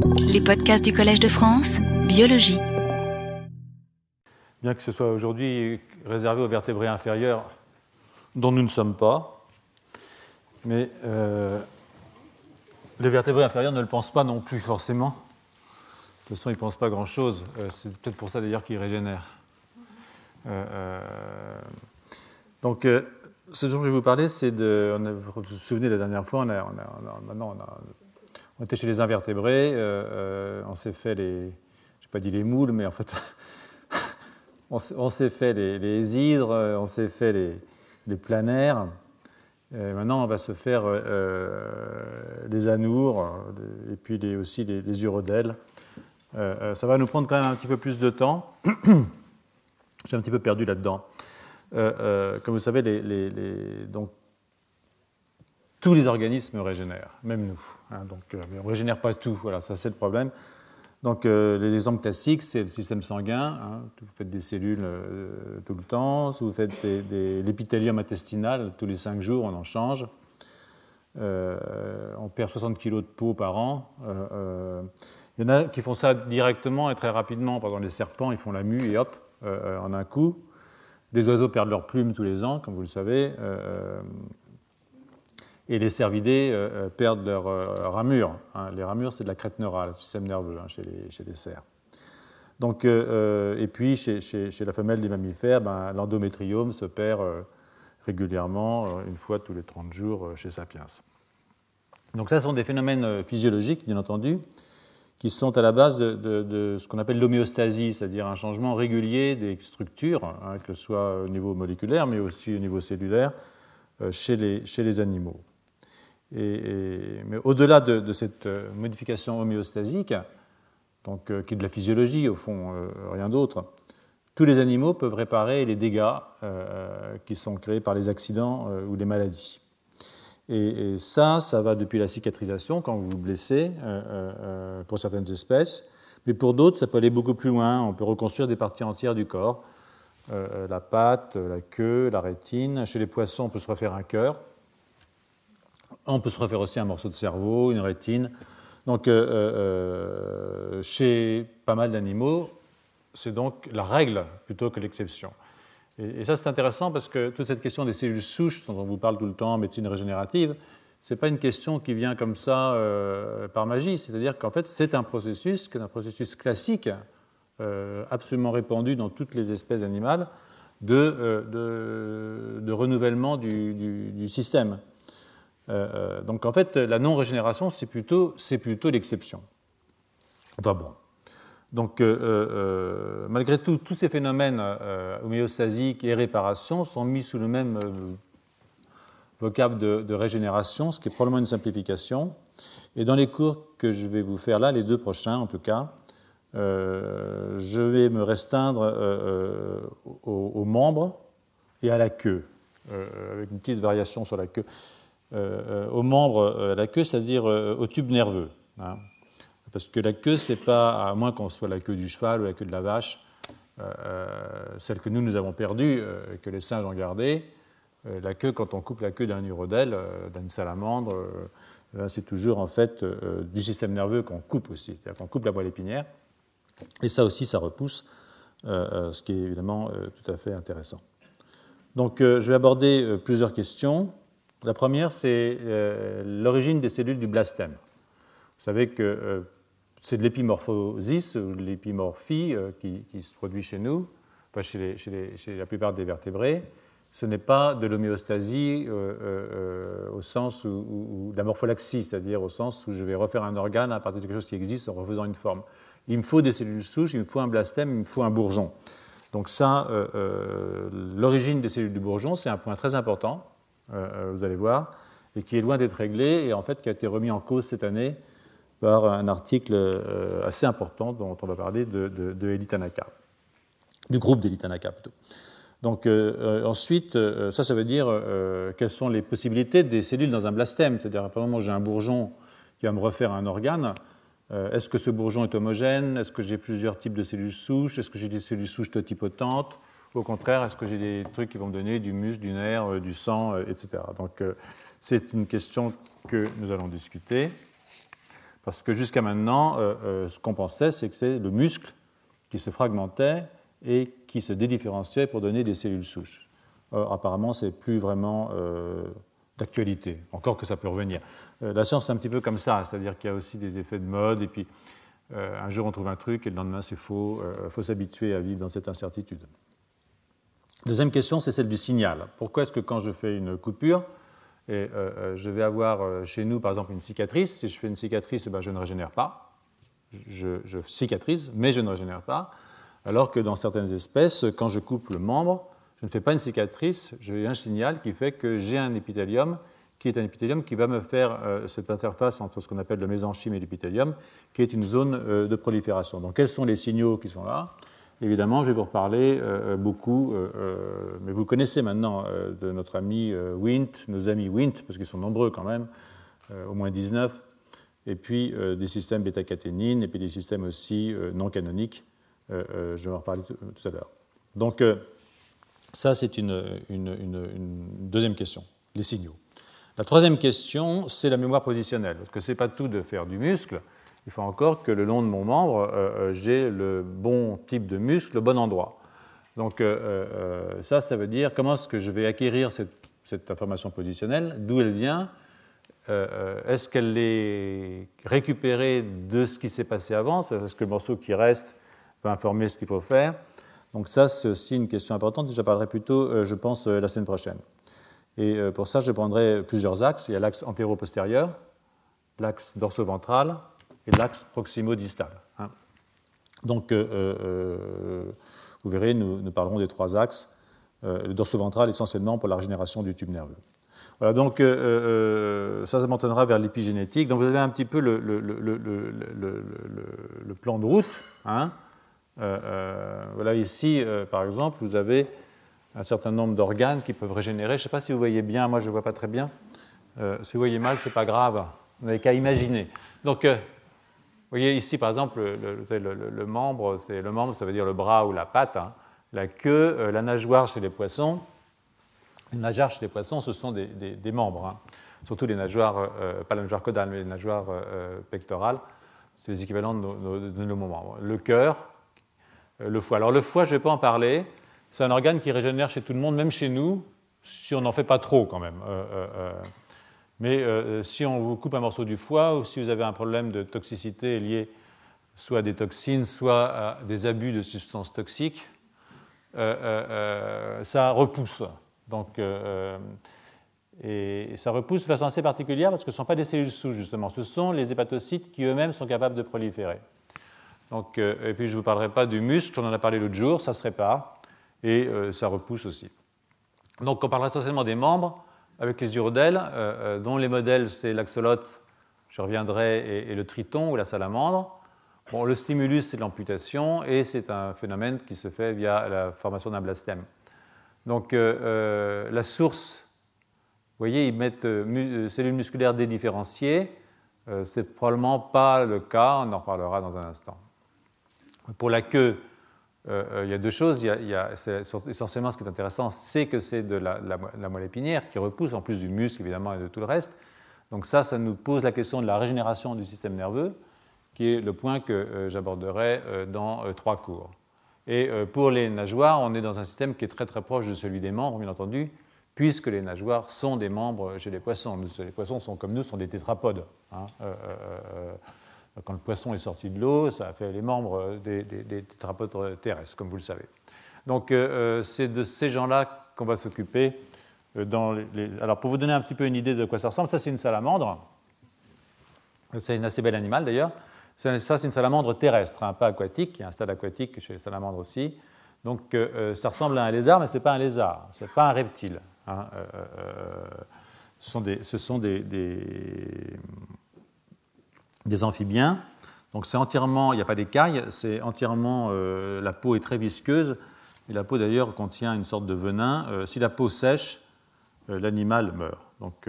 Les podcasts du Collège de France, biologie. Bien que ce soit aujourd'hui réservé aux vertébrés inférieurs, dont nous ne sommes pas, mais les vertébrés inférieurs ne le pensent pas non plus forcément. De toute façon, ils ne pensent pas grand-chose. C'est peut-être pour ça d'ailleurs qu'ils régénèrent. Donc, ce dont je vais vous parler, c'est de... Vous vous souvenez, la dernière fois, on était chez les invertébrés, on s'est fait les... Je n'ai pas dit les moules, mais en fait, on s'est fait les hydres, on s'est fait les planaires. Maintenant, on va se faire les anoures, et puis aussi les urodèles. Ça va nous prendre quand même un petit peu plus de temps. Je suis un petit peu perdu là-dedans. Comme vous savez, donc, tous les organismes régénèrent, même nous. Donc, mais on ne régénère pas tout, voilà, ça c'est le problème. Donc, les exemples classiques, c'est le système sanguin. Vous faites des cellules tout le temps. Si vous faites l'épithélium intestinal, tous les 5 jours, on en change. On perd 60 kg de peau par an. Il y en a qui font ça directement et très rapidement. Par exemple, les serpents, ils font la mue et hop, en un coup. Les oiseaux perdent leurs plumes tous les ans, comme vous le savez. Et les cervidés perdent leurs ramures. Les ramures, c'est de la crête neurale, le système nerveux chez les cerfs. Donc, et puis, chez la femelle des mammifères, l'endométriome se perd régulièrement, une fois tous les 30 jours chez Sapiens. Donc ça, ce sont des phénomènes physiologiques, bien entendu, qui sont à la base de ce qu'on appelle l'homéostasie, c'est-à-dire un changement régulier des structures, que ce soit au niveau moléculaire, mais aussi au niveau cellulaire, chez les animaux. Mais au-delà de cette modification homéostasique, donc, qui est de la physiologie, au fond, rien d'autre, tous les animaux peuvent réparer les dégâts qui sont créés par les accidents ou les maladies. Et ça va depuis la cicatrisation, quand vous vous blessez, pour certaines espèces, mais pour d'autres, ça peut aller beaucoup plus loin. On peut reconstruire des parties entières du corps, la patte, la queue, la rétine. Chez les poissons, on peut se refaire un cœur. On peut se refaire aussi un morceau de cerveau, une rétine. Donc, chez pas mal d'animaux, c'est donc la règle plutôt que l'exception. Et ça, c'est intéressant parce que toute cette question des cellules souches, dont on vous parle tout le temps en médecine régénérative, ce n'est pas une question qui vient comme ça par magie. C'est-à-dire qu'en fait, c'est un processus classique, absolument répandu dans toutes les espèces animales, de renouvellement du système. Donc en fait, la non-régénération, c'est plutôt l'exception. Enfin bon. Donc malgré tout, tous ces phénomènes homéostasiques et réparation sont mis sous le même vocable de régénération, ce qui est probablement une simplification. Et dans les cours que je vais vous faire là, les 2 prochains en tout cas, je vais me restreindre aux membres et à la queue, avec une petite variation sur la queue. Aux membres, la queue, c'est-à-dire au tube nerveux. Parce que la queue, c'est pas, à moins qu'on soit la queue du cheval ou la queue de la vache, celle que nous avons perdue, que les singes ont gardée. La queue, quand on coupe la queue d'un urodèle, d'une salamandre, c'est toujours en fait du système nerveux qu'on coupe aussi, c'est-à-dire qu'on coupe la moelle épinière. Et ça aussi, ça repousse, ce qui est évidemment tout à fait intéressant. Donc, je vais aborder plusieurs questions. La première, c'est l'origine des cellules du blastème. Vous savez que c'est de l'épimorphosis ou de l'épimorphie qui se produit chez nous, enfin chez la plupart des vertébrés. Ce n'est pas de l'homéostasie au sens où de la morpholaxie, c'est-à-dire au sens où je vais refaire un organe à partir de quelque chose qui existe en refaisant une forme. Il me faut des cellules souches, il me faut un blastème, il me faut un bourgeon. Donc ça, l'origine des cellules du bourgeon, c'est un point très important. Vous allez voir, et qui est loin d'être réglé, et en fait qui a été remis en cause cette année par un article assez important dont on va parler de Elie Tanaka, du groupe d'Elie Tanaka plutôt. Donc ensuite, ça veut dire quelles sont les possibilités des cellules dans un blastème, c'est-à-dire, par exemple, j'ai un bourgeon qui va me refaire un organe. Est-ce que ce bourgeon est homogène? Est-ce que j'ai plusieurs types de cellules souches? Est-ce que j'ai des cellules souches totipotentes? Au contraire, est-ce que j'ai des trucs qui vont me donner du muscle, du nerf, du sang, etc. Donc, c'est une question que nous allons discuter. Parce que jusqu'à maintenant, ce qu'on pensait, c'est que c'est le muscle qui se fragmentait et qui se dédifférenciait pour donner des cellules souches. Or, apparemment, ce n'est plus vraiment d'actualité, encore que ça peut revenir. La science, c'est un petit peu comme ça, c'est-à-dire qu'il y a aussi des effets de mode, et puis un jour on trouve un truc, et le lendemain c'est faux. Il faut s'habituer à vivre dans cette incertitude. Deuxième question, c'est celle du signal. Pourquoi est-ce que quand je fais une coupure, et je vais avoir chez nous, par exemple, une cicatrice, si je fais une cicatrice, je ne régénère pas, je cicatrise, mais je ne régénère pas, alors que dans certaines espèces, quand je coupe le membre, je ne fais pas une cicatrice, j'ai un signal qui fait que j'ai un épithélium qui est un épithélium qui va me faire cette interface entre ce qu'on appelle le mésenchyme et l'épithélium, qui est une zone de prolifération. Donc, quels sont les signaux qui sont là? Évidemment, je vais vous reparler beaucoup, mais vous connaissez maintenant de notre ami Wnt, nos amis Wnt, parce qu'ils sont nombreux quand même, au moins 19, et puis des systèmes bêta-caténine, et puis des systèmes aussi non canoniques. Je vais en reparler tout à l'heure. Donc, ça, c'est une deuxième question, les signaux. La troisième question, c'est la mémoire positionnelle, parce que ce n'est pas tout de faire du muscle. Il faut encore que le long de mon membre, j'ai le bon type de muscle, le bon endroit. Donc ça veut dire comment est-ce que je vais acquérir cette information positionnelle, d'où elle vient, est-ce qu'elle est récupérée de ce qui s'est passé avant, est-ce que le morceau qui reste va informer ce qu'il faut faire. Donc ça, c'est aussi une question importante, j'en parlerai plutôt, je pense, la semaine prochaine. Et pour ça, je prendrai plusieurs axes. Il y a l'axe antéro-postérieur, l'axe dorso-ventral, et l'axe proximo-distal. Donc, vous verrez, nous parlerons des trois axes. Le dorso-ventral essentiellement pour la régénération du tube nerveux. Voilà, donc ça m'entraînera vers l'épigénétique. Donc, vous avez un petit peu le plan de route. Voilà, ici, par exemple, vous avez un certain nombre d'organes qui peuvent régénérer. Je ne sais pas si vous voyez bien, moi je ne vois pas très bien. Si vous voyez mal, ce n'est pas grave. Vous n'avez qu'à imaginer. Donc, vous voyez ici, par exemple, le membre, le membre, ça veut dire le bras ou la patte. La queue, la nageoire chez les poissons. Les nageoires chez les poissons, ce sont des membres. Surtout les nageoires, pas la nageoire caudale, mais les nageoires pectorales. C'est les équivalents de nos membres. Le cœur, le foie. Alors le foie, je ne vais pas en parler. C'est un organe qui régénère chez tout le monde, même chez nous, si on n'en fait pas trop quand même. Mais si on vous coupe un morceau du foie ou si vous avez un problème de toxicité lié soit à des toxines, soit à des abus de substances toxiques, ça repousse. Donc, et ça repousse de façon assez particulière parce que ce ne sont pas des cellules souches, justement. Ce sont les hépatocytes qui eux-mêmes sont capables de proliférer. Donc, et puis je ne vous parlerai pas du muscle, on en a parlé l'autre jour, ça se répare. Et ça repousse aussi. Donc on parlera essentiellement des membres avec les urodèles, dont les modèles c'est l'axolote, je reviendrai, et le triton ou la salamandre. Bon, le stimulus c'est l'amputation et c'est un phénomène qui se fait via la formation d'un blastème. Donc la source, vous voyez, ils mettent cellules musculaires dédifférenciées, c'est probablement pas le cas, on en reparlera dans un instant. Pour la queue, il y a deux choses. Essentiellement, ce qui est intéressant, c'est que c'est de la moelle épinière qui repousse, en plus du muscle, évidemment, et de tout le reste. Donc ça nous pose la question de la régénération du système nerveux, qui est le point que j'aborderai dans 3 cours. Et pour les nageoires, on est dans un système qui est très très proche de celui des membres, bien entendu, puisque les nageoires sont des membres chez les poissons. Les poissons sont comme nous, sont des tétrapodes. Quand le poisson est sorti de l'eau, ça a fait les membres des tétrapodes terrestres, comme vous le savez. Donc, c'est de ces gens-là qu'on va s'occuper. Alors, pour vous donner un petit peu une idée de quoi ça ressemble, ça, c'est une salamandre. C'est un assez bel animal, d'ailleurs. Ça, c'est une salamandre terrestre, pas aquatique. Il y a un stade aquatique chez les salamandres aussi. Donc, ça ressemble à un lézard, mais ce n'est pas un lézard. Ce n'est pas un reptile. Ce sont des amphibiens. Donc c'est entièrement, il n'y a pas d'écailles, c'est entièrement, la peau est très visqueuse, et la peau d'ailleurs contient une sorte de venin. Si la peau sèche, l'animal meurt. Donc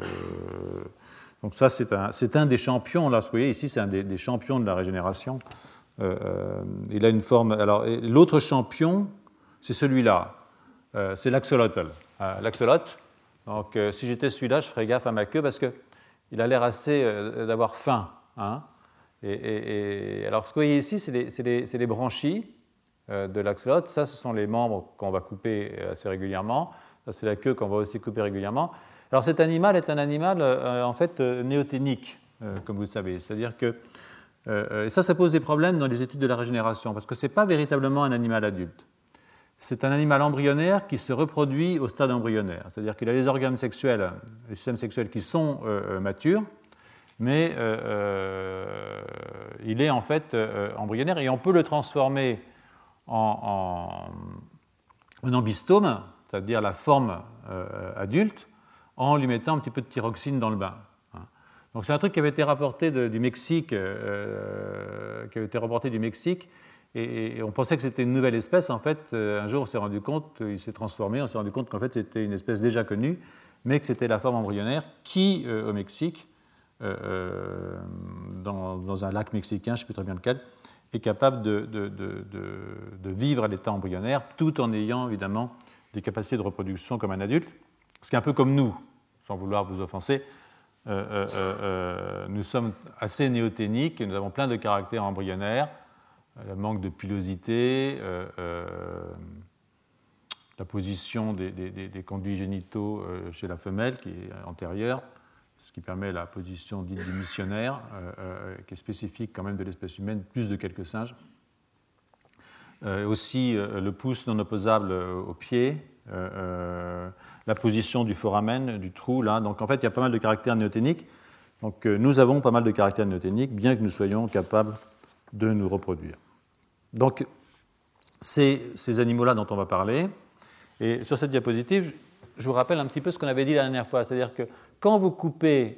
ça c'est un des champions, là, vous voyez ici c'est un des champions de la régénération. Il a une forme, alors l'autre champion, c'est celui-là, c'est l'axolotl. L'axolote, donc si j'étais celui-là, je ferais gaffe à ma queue parce qu'il a l'air assez d'avoir faim. Alors, ce que vous voyez ici, c'est les branchies de l'axolot. Ça, ce sont les membres qu'on va couper assez régulièrement. Ça, c'est la queue qu'on va aussi couper régulièrement. Alors, cet animal est un animal, en fait, néoténique, comme vous le savez. C'est-à-dire que et ça pose des problèmes dans les études de la régénération, parce que ce n'est pas véritablement un animal adulte. C'est un animal embryonnaire qui se reproduit au stade embryonnaire. C'est-à-dire qu'il a les organes sexuels, les systèmes sexuels qui sont matures, mais il est en fait embryonnaire et on peut le transformer en ambystome, c'est-à-dire la forme adulte, en lui mettant un petit peu de thyroxine dans le bain. Donc c'est un truc qui avait été rapporté du Mexique, et on pensait que c'était une nouvelle espèce. En fait, un jour on s'est rendu compte, il s'est transformé, on s'est rendu compte qu'en fait c'était une espèce déjà connue, mais que c'était la forme embryonnaire qui, au Mexique, dans un lac mexicain, je ne sais plus très bien lequel, est capable de vivre à l'état embryonnaire tout en ayant évidemment des capacités de reproduction comme un adulte, ce qui est un peu comme nous, sans vouloir vous offenser. Nous sommes assez néoténiques, nous avons plein de caractères embryonnaires, le manque de pilosité, la position des conduits génitaux chez la femelle qui est antérieure, ce qui permet la position dite du missionnaire, qui est spécifique quand même de l'espèce humaine, plus de quelques singes. Aussi le pouce non opposable au pied, la position du foramen, du trou, là. Donc en fait, il y a pas mal de caractères néoténiques. Donc nous avons pas mal de caractères néoténiques, bien que nous soyons capables de nous reproduire. Donc c'est ces animaux-là dont on va parler. Et sur cette diapositive, je vous rappelle un petit peu ce qu'on avait dit la dernière fois. C'est-à-dire que quand vous coupez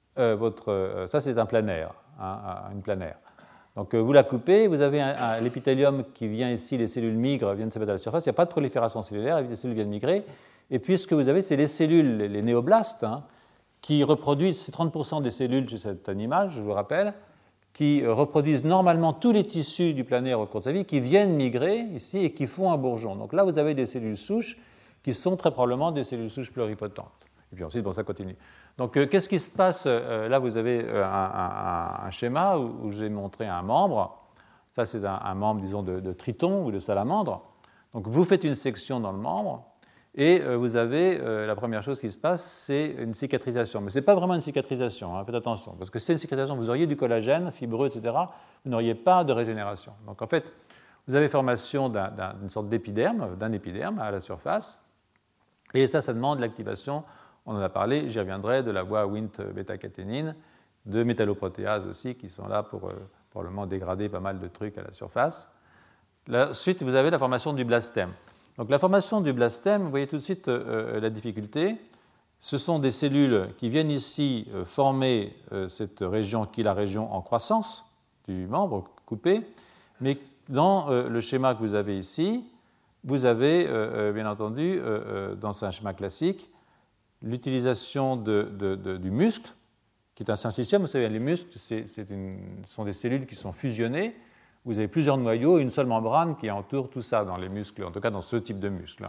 ça c'est un planaire, une planaire. Donc vous la coupez, vous avez l'épithélium qui vient ici, les cellules migrent, viennent se mettre à la surface, il n'y a pas de prolifération cellulaire, les cellules viennent migrer, et puis ce que vous avez, c'est les cellules, les néoblastes, qui reproduisent, c'est 30% des cellules chez cet animal, je vous rappelle, qui reproduisent normalement tous les tissus du planaire au cours de sa vie, qui viennent migrer ici et qui font un bourgeon. Donc là, vous avez des cellules souches qui sont très probablement des cellules souches pluripotentes. Et puis ensuite, bon, ça continue. Donc, qu'est-ce qui se passe? Là, vous avez un schéma où j'ai montré un membre. Ça, c'est un membre, disons, de triton ou de salamandre. Donc, vous faites une section dans le membre et vous avez, la première chose qui se passe, c'est une cicatrisation. Mais ce n'est pas vraiment une cicatrisation, faites attention, parce que si c'est une cicatrisation, vous auriez du collagène fibreux, etc., vous n'auriez pas de régénération. Donc, en fait, vous avez formation d'une sorte d'épiderme, d'un épiderme à la surface, et ça demande l'activation. On en a parlé, j'y reviendrai, de la voie Wnt-bêta-caténine, de métalloprotéases aussi, qui sont là pour probablement dégrader pas mal de trucs à la surface. Ensuite, vous avez la formation du blastème. Donc la formation du blastème, vous voyez tout de suite la difficulté. Ce sont des cellules qui viennent ici former cette région qui est la région en croissance du membre coupé, mais dans le schéma que vous avez ici, vous avez bien entendu, dans un schéma classique, l'utilisation du muscle, qui est un syncytium. Vous savez, les muscles, sont des cellules qui sont fusionnées. Vous avez plusieurs noyaux et une seule membrane qui entoure tout ça dans les muscles, en tout cas dans ce type de muscle.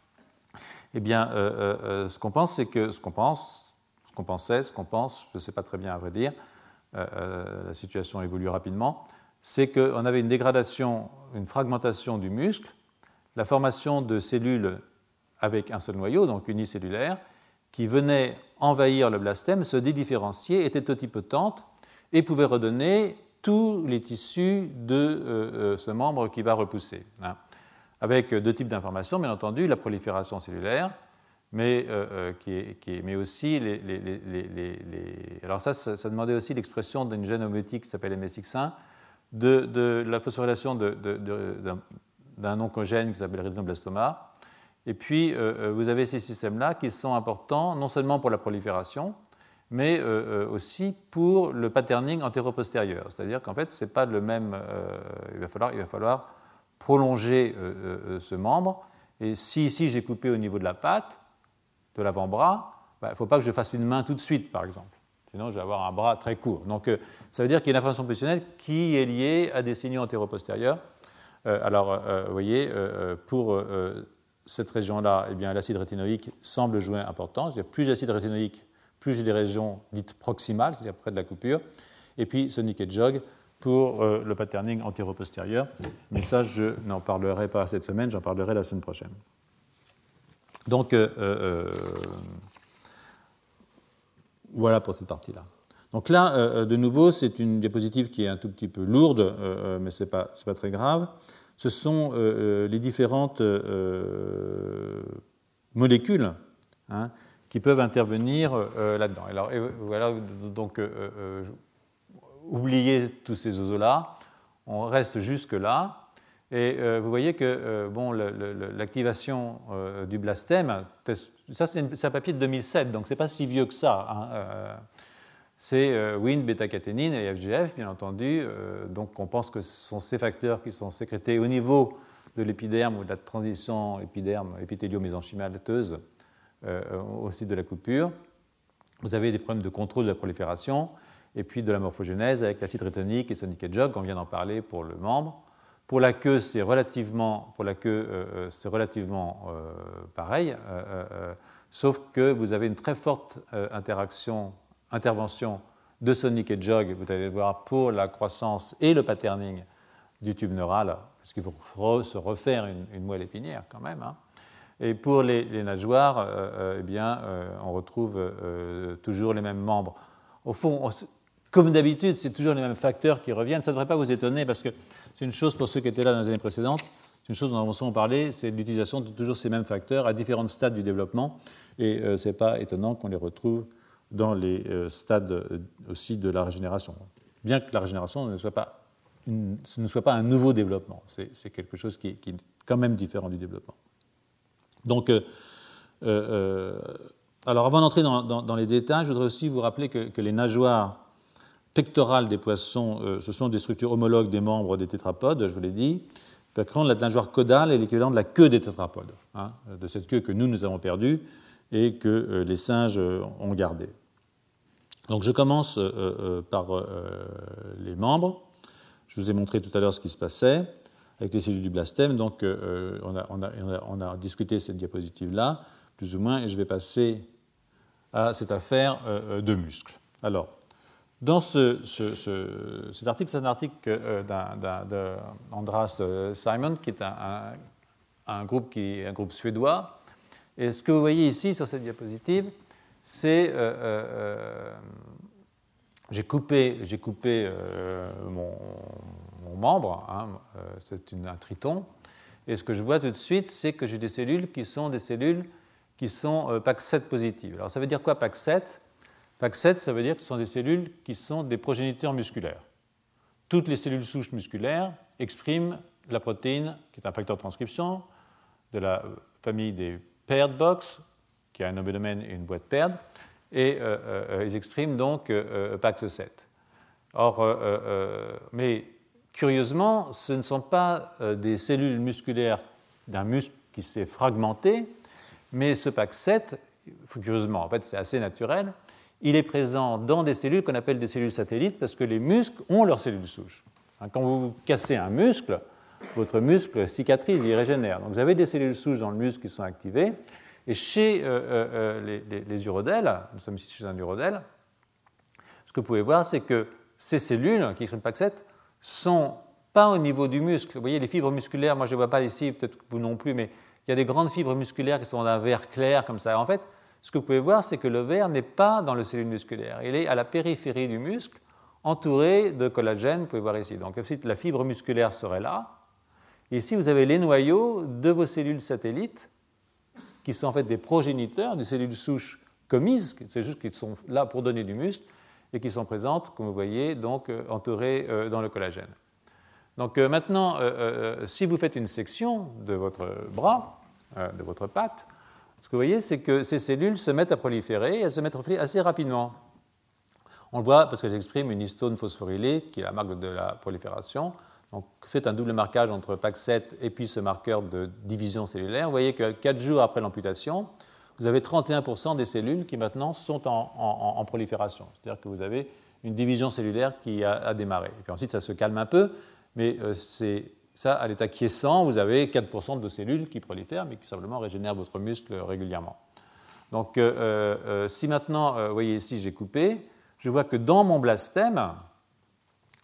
Eh bien, ce qu'on pense, c'est que ce qu'on pense, je ne sais pas très bien à vrai dire, la situation évolue rapidement, c'est qu'on avait une dégradation, une fragmentation du muscle, la formation de cellules avec un seul noyau, donc unicellulaire, qui venaient envahir le blastème, se dédifférencier, étaient totipotentes et pouvaient redonner tous les tissus de ce membre qui va repousser. Avec deux types d'informations, bien entendu, la prolifération cellulaire, mais aussi alors ça demandait aussi l'expression d'une gène homéotique qui s'appelle MSX1, de la phosphorylation d'un oncogène qui s'appelle retinoblastoma. Et puis, vous avez ces systèmes-là qui sont importants non seulement pour la prolifération, mais aussi pour le patterning antéro-postérieur. C'est-à-dire qu'en fait, ce n'est pas le même. Il va falloir prolonger ce membre. Et si ici, j'ai coupé au niveau de la patte, de l'avant-bras, il ne faut pas que je fasse une main tout de suite, par exemple. Sinon, je vais avoir un bras très court. Donc, ça veut dire qu'il y a une information positionnelle qui est liée à des signaux antéro-postérieurs. Alors, vous voyez, pour cette région-là, eh bien, l'acide rétinoïque semble jouer important. C'est-à-dire, plus j'ai d'acide rétinoïque, plus j'ai des régions dites proximales, c'est-à-dire près de la coupure. Et puis, Sonic Hedgehog, pour le patterning antéro-postérieur. Mais ça, je n'en parlerai pas cette semaine, j'en parlerai la semaine prochaine. Donc, voilà pour cette partie-là. Donc là, de nouveau, c'est une diapositive qui est un tout petit peu lourde, mais ce n'est pas très grave. Ce sont les différentes molécules qui peuvent intervenir là-dedans. Alors, voilà, donc, oubliez tous ces oiseaux-là, on reste jusque-là, et vous voyez que l'activation du blastème, ça c'est un papier de 2007, donc ce n'est pas si vieux que ça. C'est Wnt, bêta-caténine et FGF, bien entendu, donc on pense que ce sont ces facteurs qui sont sécrétés au niveau de l'épiderme ou de la transition épithélio-mésenchymalteuse au site de la coupure. Vous avez des problèmes de contrôle de la prolifération et puis de la morphogénèse avec l'acide rétonique et Sonic Hedgehog, on vient d'en parler pour le membre. Pour la queue, c'est relativement pareil, sauf que vous avez une très forte intervention de Sonic Hedgehog, vous allez le voir, pour la croissance et le patterning du tube neural, parce qu'il faut se refaire une moelle épinière quand même. Et pour les nageoires, on retrouve toujours les mêmes membres. Au fond, comme d'habitude, c'est toujours les mêmes facteurs qui reviennent. Ça ne devrait pas vous étonner parce que c'est une chose, pour ceux qui étaient là dans les années précédentes, c'est une chose dont nous avons parlé, c'est l'utilisation de toujours ces mêmes facteurs à différents stades du développement. Et ce n'est pas étonnant qu'on les retrouve dans les stades aussi de la régénération. Bien que la régénération ne soit pas un nouveau développement, c'est quelque chose qui est quand même différent du développement. Donc, alors avant d'entrer dans les détails, je voudrais aussi vous rappeler que les nageoires pectorales des poissons, ce sont des structures homologues des membres des tétrapodes, je vous l'ai dit. Par contre, la nageoire caudale est l'équivalent de la queue des tétrapodes, de cette queue que nous avons perdue et que les singes ont gardée. Donc je commence par les membres. Je vous ai montré tout à l'heure ce qui se passait avec les cellules du blastème. Donc on a discuté cette diapositive-là, plus ou moins, et je vais passer à cette affaire de muscles. Alors, dans cet article, c'est un article d'Andras Simon, qui est un groupe suédois. Et ce que vous voyez ici sur cette diapositive, c'est j'ai coupé mon membre, c'est un triton, et ce que je vois tout de suite, c'est que j'ai des cellules qui sont PAX7 positives. Alors ça veut dire quoi PAX7 ? PAX7, ça veut dire que ce sont des cellules qui sont des progéniteurs musculaires. Toutes les cellules souches musculaires expriment la protéine, qui est un facteur de transcription, de la famille des paired box, qui a un nom de domaine et une boîte paired, et ils expriment donc PAX7. Or, mais curieusement, ce ne sont pas des cellules musculaires d'un muscle qui s'est fragmenté, mais ce PAX7, curieusement, en fait c'est assez naturel, il est présent dans des cellules qu'on appelle des cellules satellites parce que les muscles ont leurs cellules souches. Quand vous cassez un muscle, votre muscle cicatrise, il régénère. Donc vous avez des cellules souches dans le muscle qui sont activées. Et chez les urodèles, nous sommes ici chez un urodèle, ce que vous pouvez voir, c'est que ces cellules qui expriment PAX7 sont pas au niveau du muscle. Vous voyez, les fibres musculaires, moi je ne les vois pas ici, peut-être que vous non plus, mais il y a des grandes fibres musculaires qui sont d'un vert clair comme ça. En fait, ce que vous pouvez voir, c'est que le vert n'est pas dans le cellule musculaire. Il est à la périphérie du muscle, entouré de collagène, vous pouvez voir ici. Donc la fibre musculaire serait là. Et ici, vous avez les noyaux de vos cellules satellites, qui sont en fait des progéniteurs des cellules souches commises, c'est juste qu'ils sont là pour donner du muscle, et qui sont présentes, comme vous voyez, donc entourées dans le collagène. Donc maintenant, si vous faites une section de votre bras, de votre patte, ce que vous voyez, c'est que ces cellules se mettent à proliférer, et elles se mettent à proliférer assez rapidement. On le voit parce qu'elles expriment une histone phosphorylée, qui est la marque de la prolifération. Donc faites un double marquage entre PAX7 et puis ce marqueur de division cellulaire. Vous voyez que 4 jours après l'amputation, vous avez 31% des cellules qui maintenant sont en prolifération. C'est-à-dire que vous avez une division cellulaire qui a démarré. Et puis ensuite, ça se calme un peu, mais c'est ça, à l'état quiescent, vous avez 4% de vos cellules qui prolifèrent, mais qui simplement régénèrent votre muscle régulièrement. Donc, si maintenant, vous voyez ici, j'ai coupé, je vois que dans mon blastème,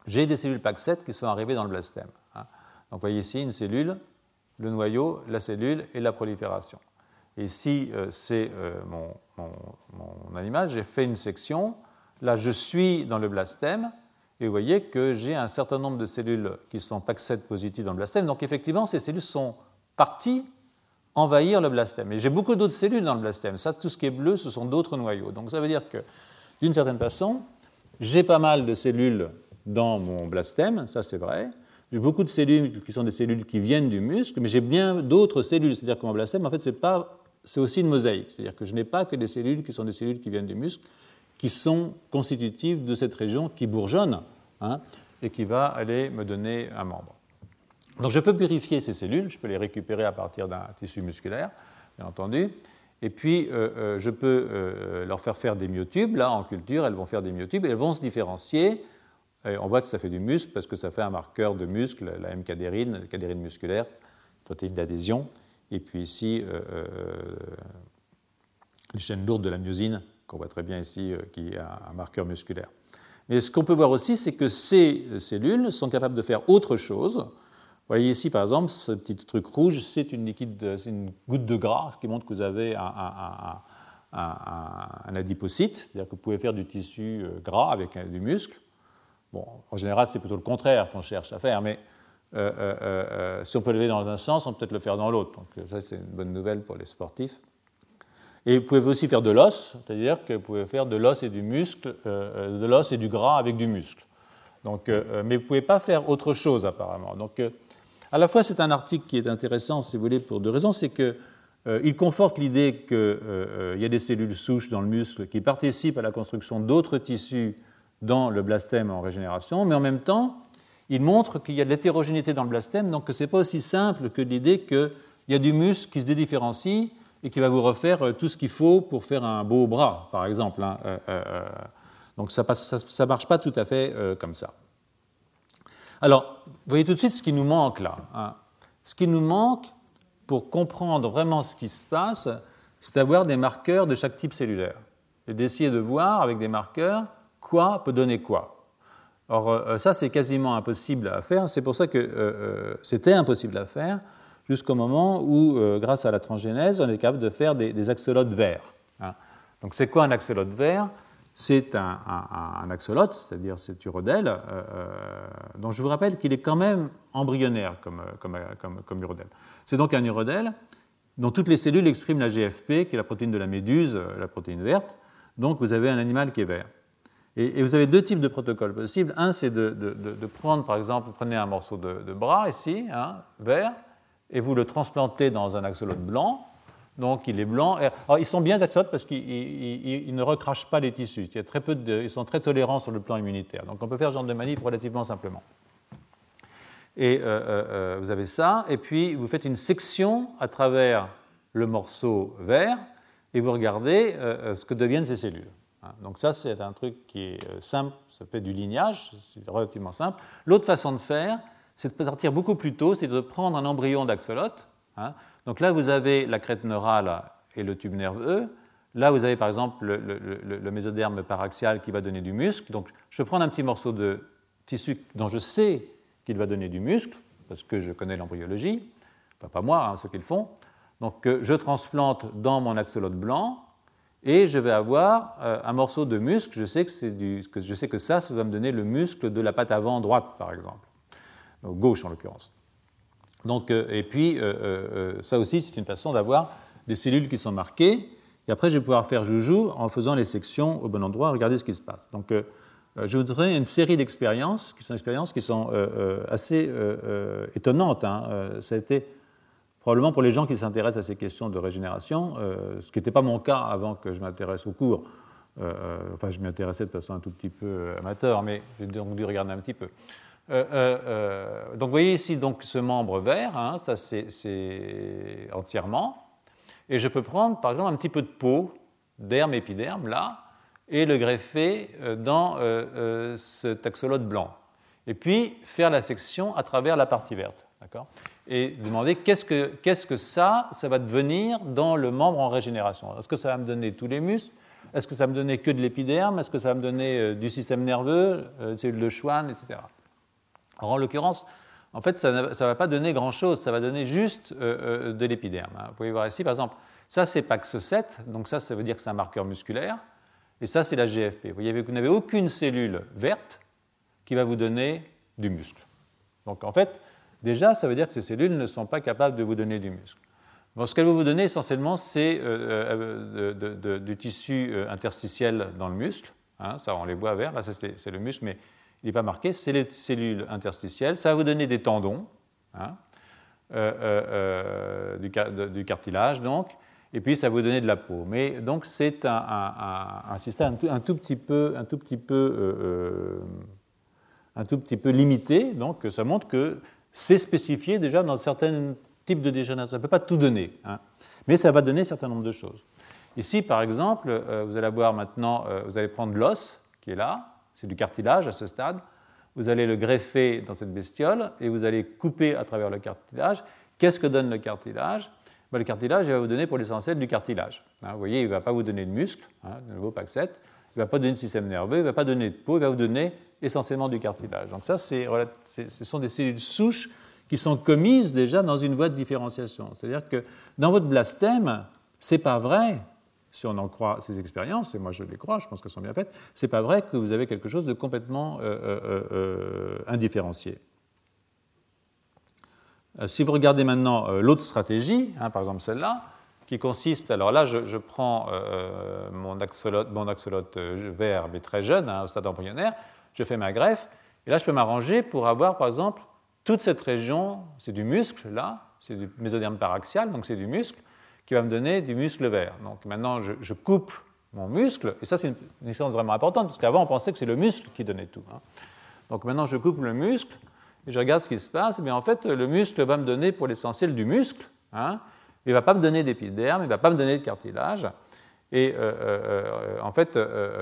j'ai des cellules PAC7 qui sont arrivées dans le blastème. Donc vous voyez ici une cellule, le noyau, la cellule et la prolifération. Et ici, c'est mon animal, j'ai fait une section. Là, je suis dans le blastème, et vous voyez que j'ai un certain nombre de cellules qui sont PAC7 positives dans le blastème. Donc effectivement, ces cellules sont parties envahir le blastème. Et j'ai beaucoup d'autres cellules dans le blastème. Ça, tout ce qui est bleu, ce sont d'autres noyaux. Donc ça veut dire que, d'une certaine façon, j'ai pas mal de cellules dans mon blastème, ça c'est vrai. J'ai beaucoup de cellules qui sont des cellules qui viennent du muscle, mais j'ai bien d'autres cellules. C'est-à-dire que mon blastème, en fait, c'est aussi une mosaïque. C'est-à-dire que je n'ai pas que des cellules qui sont des cellules qui viennent du muscle, qui sont constitutives de cette région qui bourgeonne et qui va aller me donner un membre. Donc je peux purifier ces cellules, je peux les récupérer à partir d'un tissu musculaire, bien entendu, et puis je peux leur faire des myotubes. Là, en culture, elles vont faire des myotubes, et elles vont se différencier. Et on voit que ça fait du muscle parce que ça fait un marqueur de muscle, la M-cadérine, la cadérine musculaire, protéine d'adhésion, et puis ici, les chaînes lourdes de la myosine, qu'on voit très bien ici, qui est un marqueur musculaire. Mais ce qu'on peut voir aussi, c'est que ces cellules sont capables de faire autre chose. Vous voyez ici, par exemple, ce petit truc rouge, c'est une goutte de gras qui montre que vous avez un adipocyte, c'est-à-dire que vous pouvez faire du tissu gras avec du muscle. Bon, en général, c'est plutôt le contraire qu'on cherche à faire, mais si on peut le faire dans un sens, on peut peut-être le faire dans l'autre. Donc ça, c'est une bonne nouvelle pour les sportifs. Et vous pouvez aussi faire de l'os, c'est-à-dire que vous pouvez faire de l'os et du muscle, de l'os et du gras avec du muscle. Donc, mais vous ne pouvez pas faire autre chose apparemment. Donc, à la fois, c'est un article qui est intéressant, si vous voulez, pour deux raisons. C'est qu'il conforte l'idée qu'il y a des cellules souches dans le muscle qui participent à la construction d'autres tissus dans le blastème en régénération, mais en même temps, il montre qu'il y a de l'hétérogénéité dans le blastème, donc que ce n'est pas aussi simple que l'idée qu'il y a du muscle qui se dédifférencie et qui va vous refaire tout ce qu'il faut pour faire un beau bras, par exemple. Donc ça ne marche pas tout à fait comme ça. Alors, vous voyez tout de suite ce qui nous manque là. Ce qui nous manque pour comprendre vraiment ce qui se passe, c'est d'avoir des marqueurs de chaque type cellulaire et d'essayer de voir avec des marqueurs quoi peut donner quoi. Or, ça, c'est quasiment impossible à faire. C'est pour ça que c'était impossible à faire jusqu'au moment où, grâce à la transgénèse, on est capable de faire des axolotes verts. Donc, c'est quoi un axolote vert ? C'est un axolote, c'est-à-dire cette urodèle, dont je vous rappelle qu'il est quand même embryonnaire comme urodèle. C'est donc un urodèle dont toutes les cellules expriment la GFP, qui est la protéine de la méduse, la protéine verte. Donc, vous avez un animal qui est vert. Et vous avez deux types de protocoles possibles. Un, c'est de prendre, par exemple, vous prenez un morceau de bras ici, vert, et vous le transplantez dans un axolote blanc. Donc, il est blanc. Alors, ils sont bien axolotes parce qu'ils ne recrachent pas les tissus. Il y a très peu ils sont très tolérants sur le plan immunitaire. Donc, on peut faire ce genre de manip relativement simplement. Et vous avez ça, et puis vous faites une section à travers le morceau vert, et vous regardez ce que deviennent ces cellules. Donc ça, c'est un truc qui est simple, ça fait du lignage, c'est relativement simple. L'autre façon de faire, c'est de partir beaucoup plus tôt, c'est de prendre un embryon d'axolote. Donc là, vous avez la crête neurale et le tube nerveux. Là, vous avez par exemple le mésoderme paraxial qui va donner du muscle. Donc je vais prendre un petit morceau de tissu dont je sais qu'il va donner du muscle, parce que je connais l'embryologie, enfin pas moi, ceux qui le font. Donc je transplante dans mon axolote blanc, et je vais avoir un morceau de muscle. Je sais que ça va me donner le muscle de la patte avant droite, par exemple, gauche en l'occurrence. Donc, et puis, ça aussi, c'est une façon d'avoir des cellules qui sont marquées. Et après, je vais pouvoir faire joujou en faisant les sections au bon endroit, regarder ce qui se passe. Donc, je vous donnerai une série d'expériences qui sont assez étonnantes. Ça a été probablement pour les gens qui s'intéressent à ces questions de régénération, ce qui n'était pas mon cas avant que je m'intéresse au cours. Enfin, je m'y intéressais de façon un tout petit peu amateur, mais j'ai donc dû regarder un petit peu. Donc, vous voyez ici donc, ce membre vert, ça c'est entièrement. Et je peux prendre, par exemple, un petit peu de peau, derme, épiderme, là, et le greffer dans cet axolote blanc. Et puis, faire la section à travers la partie verte. D'accord ? Et demander qu'est-ce que ça va devenir dans le membre en régénération. Est-ce que ça va me donner tous les muscles ? Est-ce que ça va me donner que de l'épiderme? Est-ce que ça va me donner du système nerveux, des cellules de Schwann, etc. Alors, en l'occurrence, en fait, ça ne va pas donner grand-chose, ça va donner juste de l'épiderme. Hein. Vous pouvez voir ici, par exemple, ça c'est PAX7, donc ça veut dire que c'est un marqueur musculaire, et ça c'est la GFP. Vous voyez que vous n'avez aucune cellule verte qui va vous donner du muscle. Donc en fait, déjà, ça veut dire que ces cellules ne sont pas capables de vous donner du muscle. Bon, ce qu'elles vont vous donner essentiellement, c'est du tissu interstitiel dans le muscle. Hein, ça, on les voit vert, là c'est le muscle, mais il n'est pas marqué, c'est les cellules interstitielles. Ça va vous donner des tendons, hein, du cartilage, donc, et puis ça va vous donner de la peau. Mais donc c'est un système un tout petit peu limité, donc ça montre que c'est spécifié déjà dans certains types de dégénérescence. Ça ne peut pas tout donner, hein, mais ça va donner un certain nombre de choses. Ici, par exemple, vous allez voir maintenant, vous allez prendre l'os qui est là, c'est du cartilage à ce stade, vous allez le greffer dans cette bestiole et vous allez couper à travers le cartilage. Qu'est-ce que donne le cartilage? Le cartilage, il va vous donner pour l'essentiel du cartilage. Hein, vous voyez, il ne va pas vous donner de muscle, hein, de nouveau PAX7, il ne va pas donner de système nerveux, il ne va pas donner de peau, il va vous donner essentiellement du cartilage. Donc ça, ce sont des cellules souches qui sont commises déjà dans une voie de différenciation. C'est-à-dire que dans votre blastème, ce n'est pas vrai, si on en croit ces expériences, et moi je les crois, je pense qu'elles sont bien faites, ce n'est pas vrai que vous avez quelque chose de complètement indifférencié. Si vous regardez maintenant l'autre stratégie, hein, par exemple celle-là, qui consiste, alors là je prends mon axolote vert, mais très jeune, hein, au stade embryonnaire, je fais ma greffe, et là je peux m'arranger pour avoir par exemple toute cette région, c'est du muscle là, c'est du mésoderme paraxial, donc c'est du muscle, qui va me donner du muscle vert. Donc maintenant je coupe mon muscle, et ça c'est une expérience vraiment importante, parce qu'avant on pensait que c'est le muscle qui donnait tout. Hein. Donc maintenant je coupe le muscle, et je regarde ce qui se passe, et bien en fait le muscle va me donner pour l'essentiel du muscle, hein, il ne va pas me donner d'épiderme, il ne va pas me donner de cartilage, et en fait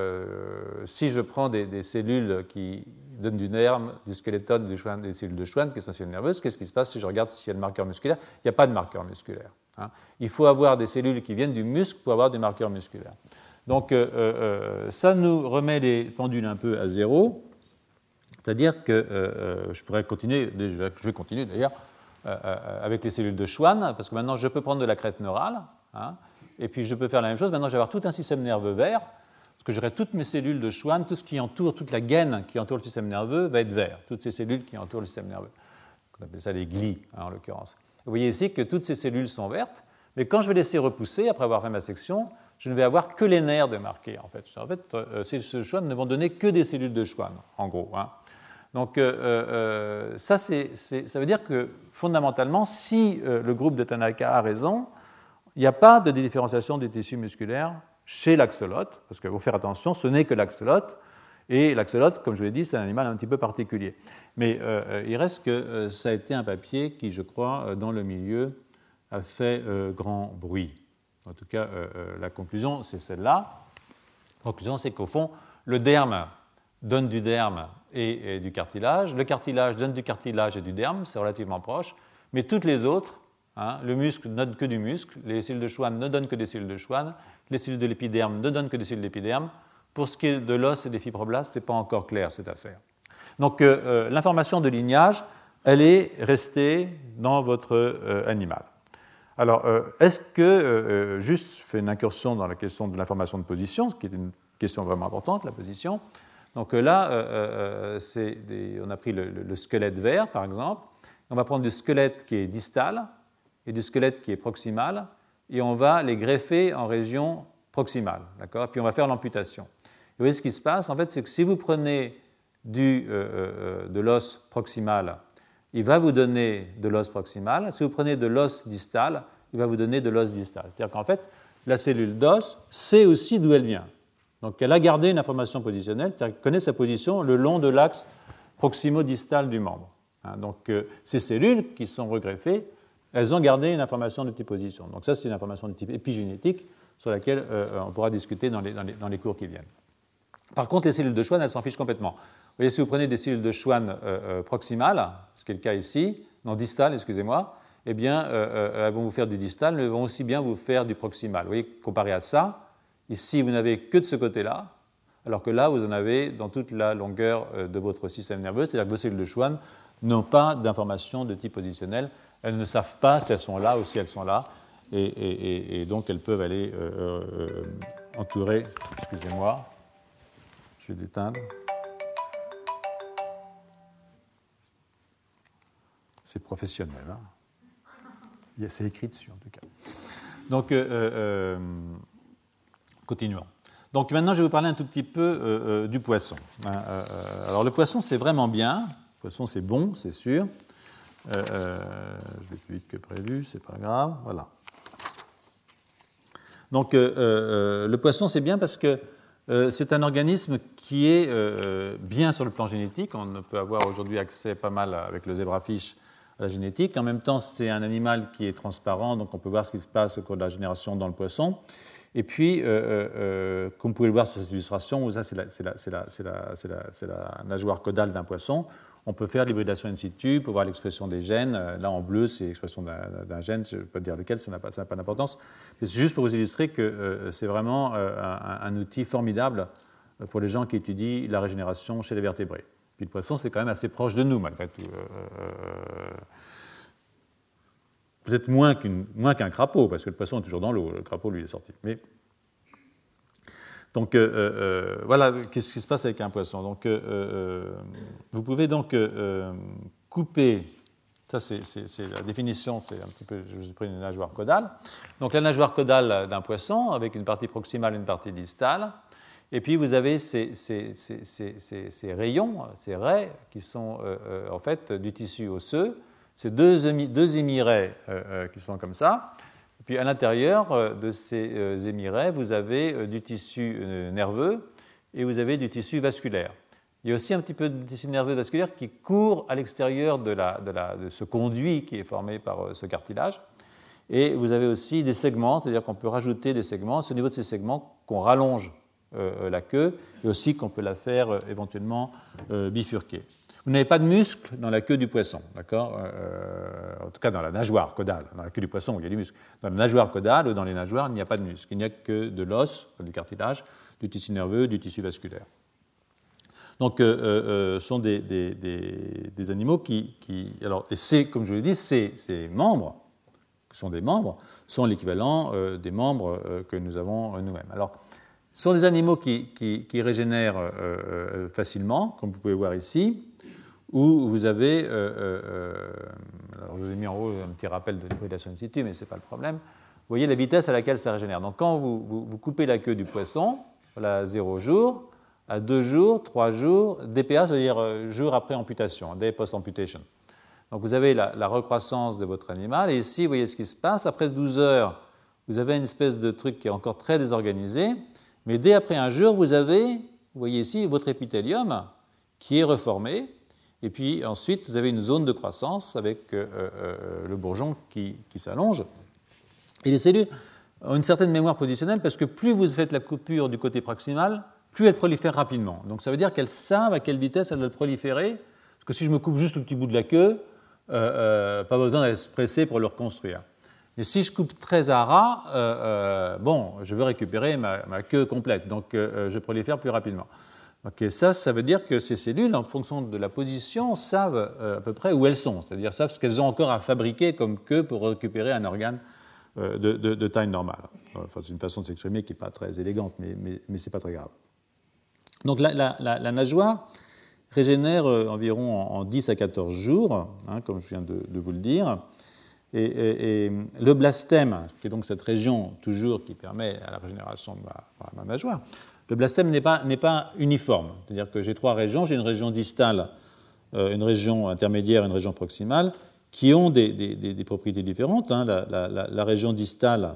si je prends des cellules qui donnent du nerf, du squeletone, des cellules de Schwann qui sont cellules nerveuses, qu'est-ce qui se passe si je regarde s'il y a de marqueur musculaire? Il n'y a pas de marqueur musculaire. Hein. Il faut avoir des cellules qui viennent du muscle pour avoir des marqueurs musculaires. Donc ça nous remet les pendules un peu à zéro, c'est-à-dire que je pourrais continuer, je vais continuer d'ailleurs, avec les cellules de Schwann, parce que maintenant je peux prendre de la crête neurale, hein, et puis je peux faire la même chose. Maintenant je vais avoir tout un système nerveux vert, parce que j'aurai toutes mes cellules de Schwann, tout ce qui entoure, toute la gaine qui entoure le système nerveux va être vert, toutes ces cellules qui entourent le système nerveux. On appelle ça les glies, hein, en l'occurrence. Vous voyez ici que toutes ces cellules sont vertes, mais quand je vais laisser repousser, après avoir fait ma section, je ne vais avoir que les nerfs de marquer. En fait, ces cellules de Schwann ne vont donner que des cellules de Schwann, en gros. Hein. Donc ça veut dire que fondamentalement, si le groupe de Tanaka a raison, il n'y a pas de différenciation des tissus musculaires chez l'axolote, parce qu'il faut faire attention, ce n'est que l'axolote, et l'axolote, comme je l'ai dit, c'est un animal un petit peu particulier. Mais il reste que ça a été un papier qui, je crois, dans le milieu, a fait grand bruit. En tout cas, la conclusion, c'est celle-là. La conclusion, c'est qu'au fond, le derme donne du derme et du cartilage. Le cartilage donne du cartilage et du derme, c'est relativement proche. Mais toutes les autres, hein, le muscle ne donne que du muscle, les cellules de Schwann ne donnent que des cellules de Schwann, les cellules de l'épiderme ne donnent que des cellules d'épiderme. Pour ce qui est de l'os et des fibroblastes, ce n'est pas encore clair cette affaire. Donc l'information de lignage, elle est restée dans votre animal. Alors, est-ce que, juste je fais une incursion dans la question de l'information de position, ce qui est une question vraiment importante, la position. Donc là, on a pris le squelette vert, par exemple. On va prendre du squelette qui est distal et du squelette qui est proximal, et on va les greffer en région proximale. D'accord ? Puis on va faire l'amputation. Vous voyez ce qui se passe, en fait, c'est que si vous prenez de l'os proximal, il va vous donner de l'os proximal. Si vous prenez de l'os distal, il va vous donner de l'os distal. C'est-à-dire qu'en fait, la cellule d'os sait aussi d'où elle vient. Donc elle a gardé une information positionnelle, c'est-à-dire qu'elle connaît sa position le long de l'axe proximo-distal du membre. Hein, donc ces cellules qui sont regreffées, elles ont gardé une information de type position. Donc ça, c'est une information de type épigénétique sur laquelle on pourra discuter dans les cours qui viennent. Par contre, les cellules de Schwann, elles s'en fichent complètement. Vous voyez, si vous prenez des cellules de Schwann proximales, ce qui est le cas ici, non distales, excusez-moi, eh bien, elles vont vous faire du distal, mais elles vont aussi bien vous faire du proximal. Vous voyez, comparé à ça, Ici, vous n'avez que de ce côté-là, alors que là, vous en avez dans toute la longueur de votre système nerveux, c'est-à-dire que vos cellules de Schwann n'ont pas d'informations de type positionnel. Elles ne savent pas si elles sont là ou si elles sont là, et donc elles peuvent aller entourer, excusez-moi, je vais l'éteindre. C'est professionnel, hein. C'est écrit dessus en tout cas. Donc, continuons. Donc maintenant, je vais vous parler un tout petit peu du poisson. Alors le poisson, c'est vraiment bien. Le poisson, c'est bon, c'est sûr. Je vais plus vite que prévu, c'est pas grave. Voilà. Donc le poisson, c'est bien parce que c'est un organisme qui est bien sur le plan génétique. On peut avoir aujourd'hui accès pas mal avec le zébrafish à la génétique. En même temps, c'est un animal qui est transparent, donc on peut voir ce qui se passe au cours de la génération dans le poisson. Et puis, comme vous pouvez le voir sur cette illustration, ça c'est la nageoire caudale d'un poisson. On peut faire l'hybridation in situ pour voir l'expression des gènes. Là, en bleu, c'est l'expression d'un gène, je ne peux pas dire lequel, ça n'a pas d'importance. Mais c'est juste pour vous illustrer que c'est vraiment un outil formidable pour les gens qui étudient la régénération chez les vertébrés. Puis le poisson, c'est quand même assez proche de nous, malgré tout. Peut-être moins qu'un crapaud, parce que le poisson est toujours dans l'eau. Le crapaud, lui, est sorti. Mais... Donc, voilà qu'est-ce qui se passe avec un poisson. Donc, vous pouvez donc couper... Ça, c'est la définition, c'est un petit peu... Je vous ai pris une nageoire caudale. Donc, la nageoire caudale d'un poisson, avec une partie proximale et une partie distale. Et puis, vous avez ces rayons, ces raies, qui sont en fait du tissu osseux. C'est deux émirets qui sont comme ça. Et puis à l'intérieur de ces émirets, vous avez du tissu nerveux et vous avez du tissu vasculaire. Il y a aussi un petit peu de tissu nerveux vasculaire qui court à l'extérieur de ce conduit qui est formé par ce cartilage. Et vous avez aussi des segments, c'est-à-dire qu'on peut rajouter des segments. C'est au niveau de ces segments qu'on rallonge la queue et aussi qu'on peut la faire éventuellement bifurquer. Vous n'avez pas de muscles dans la queue du poisson, d'accord ? En tout cas, dans la nageoire caudale. Dans la queue du poisson, il y a des muscles. Dans la nageoire caudale ou dans les nageoires, il n'y a pas de muscles. Il n'y a que de l'os, du cartilage, du tissu nerveux, du tissu vasculaire. Donc, ce sont des animaux qui alors, et c'est, comme je l'ai dit, ces membres, qui sont des membres, sont l'équivalent des membres que nous avons nous-mêmes. Alors, ce sont des animaux qui régénèrent facilement, comme vous pouvez voir ici, où vous avez, alors je vous ai mis en haut un petit rappel de l'hybridation in situ, mais ce n'est pas le problème. Vous voyez la vitesse à laquelle ça régénère. Donc quand vous coupez la queue du poisson, voilà 0 jours, à 2 jours, 3 jours, DPA, ça veut dire jour après amputation, day post-amputation. Donc vous avez la recroissance de votre animal, et ici, vous voyez ce qui se passe. Après 12 heures, vous avez une espèce de truc qui est encore très désorganisé, mais dès après un jour, vous voyez ici, votre épithélium qui est reformé. Et puis ensuite, vous avez une zone de croissance avec le bourgeon qui s'allonge. Et les cellules ont une certaine mémoire positionnelle parce que plus vous faites la coupure du côté proximal, plus elles prolifèrent rapidement. Donc ça veut dire qu'elles savent à quelle vitesse elles doivent proliférer. Parce que si je me coupe juste le petit bout de la queue, pas besoin d'aller se presser pour le reconstruire. Mais si je coupe très à ras, je veux récupérer ma queue complète. Donc je prolifère plus rapidement. Okay, ça veut dire que ces cellules, en fonction de la position, savent à peu près où elles sont, c'est-à-dire savent ce qu'elles ont encore à fabriquer comme queue pour récupérer un organe de taille normale. Enfin, c'est une façon de s'exprimer qui n'est pas très élégante, mais ce n'est pas très grave. Donc la nageoire régénère environ en 10 à 14 jours, comme je viens de vous le dire, et le blastème, qui est donc cette région toujours qui permet à la régénération de ma nageoire, le blastème n'est pas uniforme, c'est-à-dire que j'ai 3 régions, j'ai une région distale, une région intermédiaire et une région proximale, qui ont des propriétés différentes. La région distale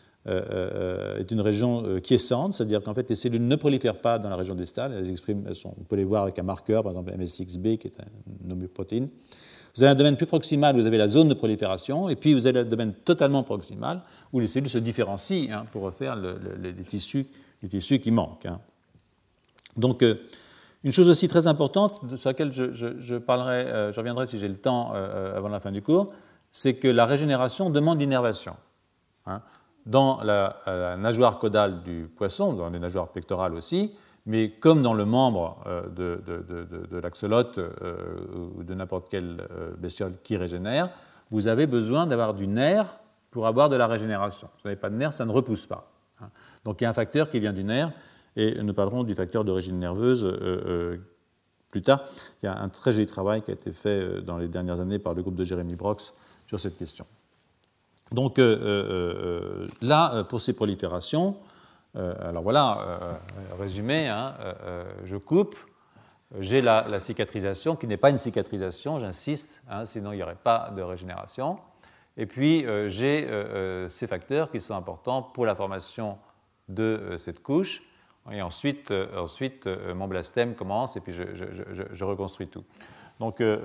est une région quiescente, c'est-à-dire qu'en fait les cellules ne prolifèrent pas dans la région distale, on peut les voir avec un marqueur, par exemple MSXB, qui est une homéoprotéine. Vous avez un domaine plus proximal, vous avez la zone de prolifération, et puis vous avez le domaine totalement proximal, où les cellules se différencient pour refaire les tissus qui manquent. Donc, une chose aussi très importante, sur laquelle je reviendrai si j'ai le temps avant la fin du cours, c'est que la régénération demande l'innervation. dans la nageoire caudale du poisson, dans les nageoires pectorales aussi, mais comme dans le membre de l'axolote ou de n'importe quelle bestiole qui régénère, vous avez besoin d'avoir du nerf pour avoir de la régénération. Si vous n'avez pas de nerf, ça ne repousse pas. Donc il y a un facteur qui vient du nerf, et nous parlerons du facteur d'origine nerveuse plus tard. Il y a un très joli travail qui a été fait dans les dernières années par le groupe de Jeremy Brox sur cette question. Donc là, pour ces proliférations, alors voilà, résumé, je coupe, j'ai la cicatrisation qui n'est pas une cicatrisation, j'insiste, sinon il n'y aurait pas de régénération. Et puis j'ai ces facteurs qui sont importants pour la formation de cette couche. Et ensuite mon blastème commence et puis je reconstruis tout. Donc vous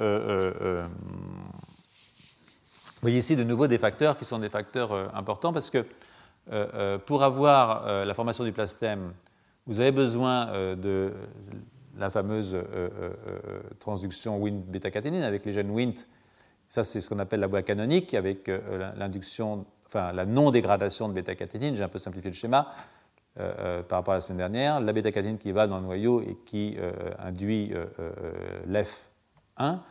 voyez ici de nouveau des facteurs qui sont des facteurs importants parce que pour avoir la formation du blastème, vous avez besoin de la fameuse transduction Wnt-bêta-caténine avec les gènes Wnt. Ça, c'est ce qu'on appelle la voie canonique avec l'induction, enfin la non-dégradation de bêta-caténine. J'ai un peu simplifié le schéma par rapport à la semaine dernière. La bêta-caténine qui va dans le noyau et qui induit l'EF1.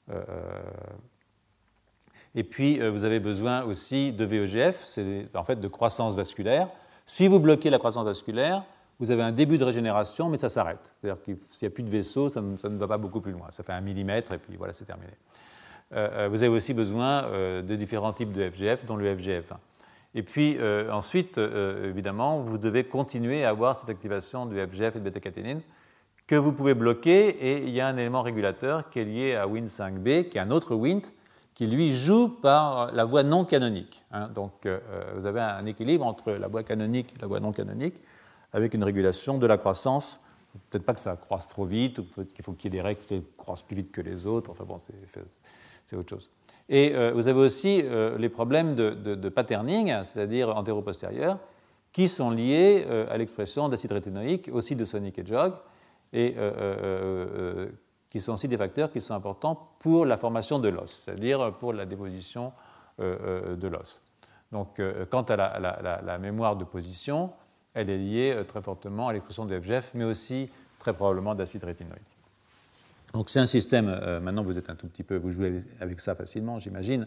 Et puis, vous avez besoin aussi de VEGF, c'est en fait de croissance vasculaire. Si vous bloquez la croissance vasculaire, vous avez un début de régénération, mais ça s'arrête. C'est-à-dire que s'il n'y a plus de vaisseau, ça ne va pas beaucoup plus loin. Ça fait 1 millimètre et puis voilà, c'est terminé. Vous avez aussi besoin de différents types de FGF, dont le FGF1. Et puis ensuite, évidemment, vous devez continuer à avoir cette activation du FGF et de bêta-caténine que vous pouvez bloquer, et il y a un élément régulateur qui est lié à Wnt5b, qui est un autre Wnt, qui lui joue par la voie non canonique. Donc vous avez un équilibre entre la voie canonique et la voie non canonique, avec une régulation de la croissance. Peut-être pas que ça croisse trop vite, ou qu'il faut qu'il y ait des règles qui croissent plus vite que les autres, enfin bon, c'est autre chose. Et vous avez aussi les problèmes de patterning, c'est-à-dire antéro-postérieur, qui sont liés à l'expression d'acide rétinoïque, aussi de Sonic et Jog, et qui sont aussi des facteurs qui sont importants pour la formation de l'os, c'est-à-dire pour la déposition de l'os. Donc, quant à la mémoire de position, elle est liée très fortement à l'expression de FGF, mais aussi très probablement d'acide rétinoïque. Donc, c'est un système, maintenant vous êtes un tout petit peu, vous jouez avec ça facilement, j'imagine.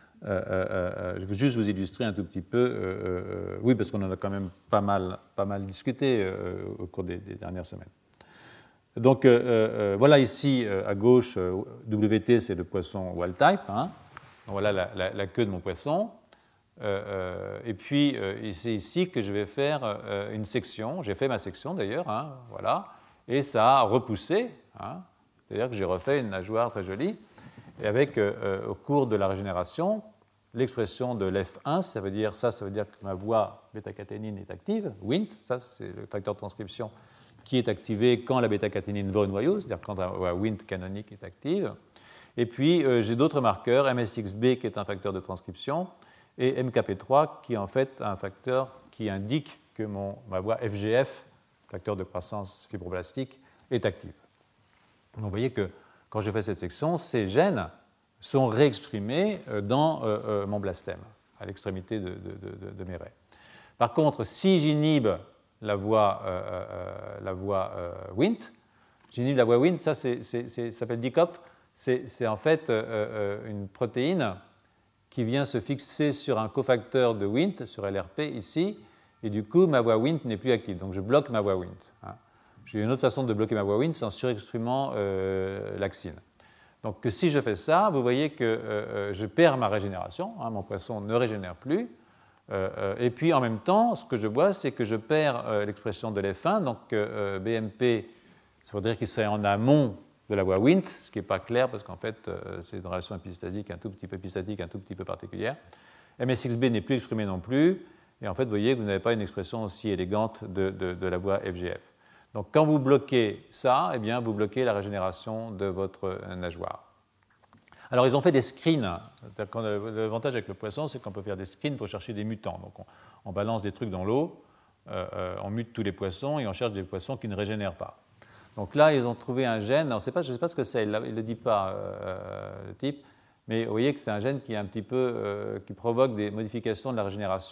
Je veux juste vous illustrer un tout petit peu, oui, parce qu'on en a quand même pas mal discuté au cours des dernières semaines. Donc voilà ici à gauche, WT c'est le poisson wild type. Voilà la queue de mon poisson. Et puis c'est ici que je vais faire une section. J'ai fait ma section d'ailleurs, voilà. Et ça a repoussé. C'est-à-dire que j'ai refait une nageoire très jolie. Et avec, au cours de la régénération, l'expression de l'F1, ça veut dire que ma voie bêta-caténine est active, Wnt, ça c'est le facteur de transcription qui est activé quand la bêta-caténine va au noyau, c'est-à-dire quand la Wnt canonique est active. Et puis, j'ai d'autres marqueurs, MSXB qui est un facteur de transcription, et MKP3 qui est en fait un facteur qui indique que ma voie FGF, facteur de croissance fibroblastique, est active. Donc, vous voyez que quand je fais cette section, ces gènes sont réexprimés dans mon blastème, à l'extrémité de mes raies. Par contre, si j'inhibe la voie Wnt. J'inhibe la voie Wnt, ça s'appelle DICOP. C'est en fait une protéine qui vient se fixer sur un cofacteur de Wnt, sur LRP ici, et du coup ma voie Wnt n'est plus active. Donc je bloque ma voie Wnt. J'ai une autre façon de bloquer ma voie Wnt, c'est en surexprimant l'axine. Donc si je fais ça, vous voyez que je perds ma régénération, mon poisson ne régénère plus. Et puis en même temps, ce que je vois, c'est que je perds l'expression de l'F1, donc BMP, ça veut dire qu'il serait en amont de la voie Wnt, ce qui n'est pas clair parce qu'en fait, c'est une relation épistatique un tout petit peu particulière. MSXB n'est plus exprimé non plus, et en fait, vous voyez que vous n'avez pas une expression aussi élégante de la voie FGF. Donc quand vous bloquez ça, eh bien, vous bloquez la régénération de votre nageoire. Alors, ils ont fait des screens. L'avantage avec le poisson, c'est qu'on peut faire des screens pour chercher des mutants. Donc, on balance des trucs dans l'eau, on mute tous les poissons et on cherche des poissons qui ne régénèrent pas. Donc là, ils ont trouvé un gène. Alors, je ne sais pas ce que c'est, il ne le dit pas, le type, mais vous voyez que c'est un gène qui est un petit peu, qui provoque des modifications de la régénération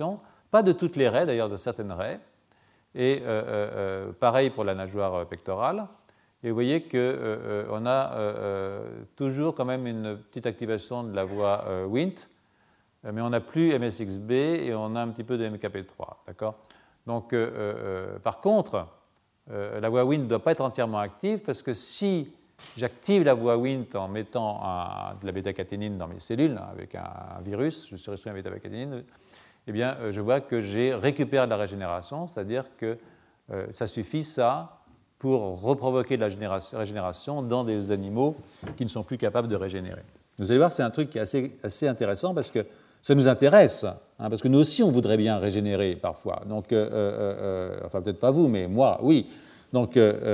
pas de toutes les raies, d'ailleurs de certaines raies, et pareil pour la nageoire pectorale. Et vous voyez qu'on a toujours quand même une petite activation de la voie Wnt, mais on n'a plus MSXB et on a un petit peu de MKP3. D'accord ? Donc, par contre, la voie Wnt ne doit pas être entièrement active parce que si j'active la voie Wnt en mettant de la bêta-caténine dans mes cellules, avec un virus, je surexprime la bêta-caténine, eh bien, je vois que j'ai récupéré de la régénération, c'est-à-dire que ça suffit, ça, pour reprovoquer de la régénération dans des animaux qui ne sont plus capables de régénérer. Vous allez voir, c'est un truc qui est assez intéressant parce que ça nous intéresse, hein, parce que nous aussi, on voudrait bien régénérer parfois. Donc, enfin, peut-être pas vous, mais moi, oui. Donc,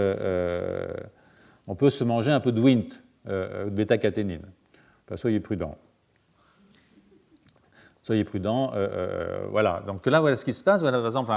on peut se manger un peu de Wnt, de bêta-caténine. Enfin, soyez prudents. Soyez prudents. Voilà. Donc là, voilà ce qui se passe. Voilà, par exemple,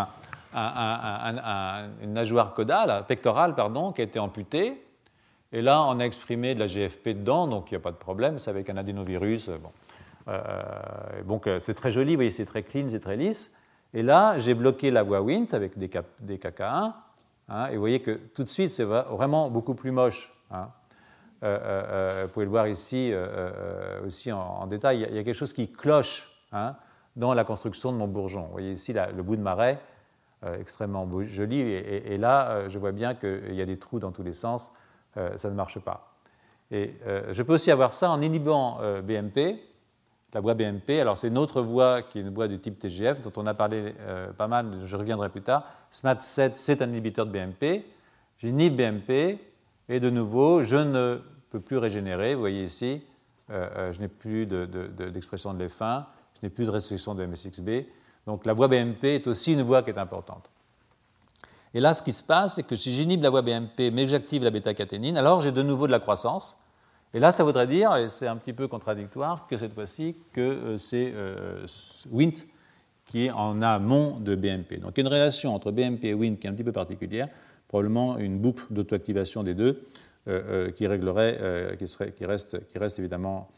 une nageoire caudale, pectorale, pardon, qui a été amputée. Et là, on a exprimé de la GFP dedans, donc il n'y a pas de problème. C'est avec un adénovirus. Bon. Donc c'est très joli, vous voyez, c'est très clean, c'est très lisse. Et là, j'ai bloqué la voie Wnt avec des KK1. Hein, et vous voyez que tout de suite, c'est vraiment beaucoup plus moche. Hein. Vous pouvez le voir ici aussi en détail. Il y a quelque chose qui cloche, hein, dans la construction de mon bourgeon. Vous voyez ici le bout de ma raie, extrêmement joli. Et là, je vois bien qu'il y a des trous dans tous les sens. Ça ne marche pas. Et je peux aussi avoir ça en inhibant BMP, la voie BMP. Alors, c'est une autre voie qui est une voie du type TGF, dont on a parlé pas mal, je reviendrai plus tard. SMAD7, c'est un inhibiteur de BMP. J'inhibe BMP, et de nouveau, je ne peux plus régénérer. Vous voyez ici, je n'ai plus d'expression de l'F1, je n'ai plus de restriction de MSXB. Donc, la voie BMP est aussi une voie qui est importante. Et là, ce qui se passe, c'est que si j'inhibe la voie BMP, mais que j'active la bêta-caténine, alors j'ai de nouveau de la croissance. Et là, ça voudrait dire, et c'est un petit peu contradictoire, que cette fois-ci, que c'est Wnt qui est en amont de BMP. Donc, il y a une relation entre BMP et Wnt qui est un petit peu particulière, probablement une boucle d'auto-activation des deux qui réglerait, qui reste évidemment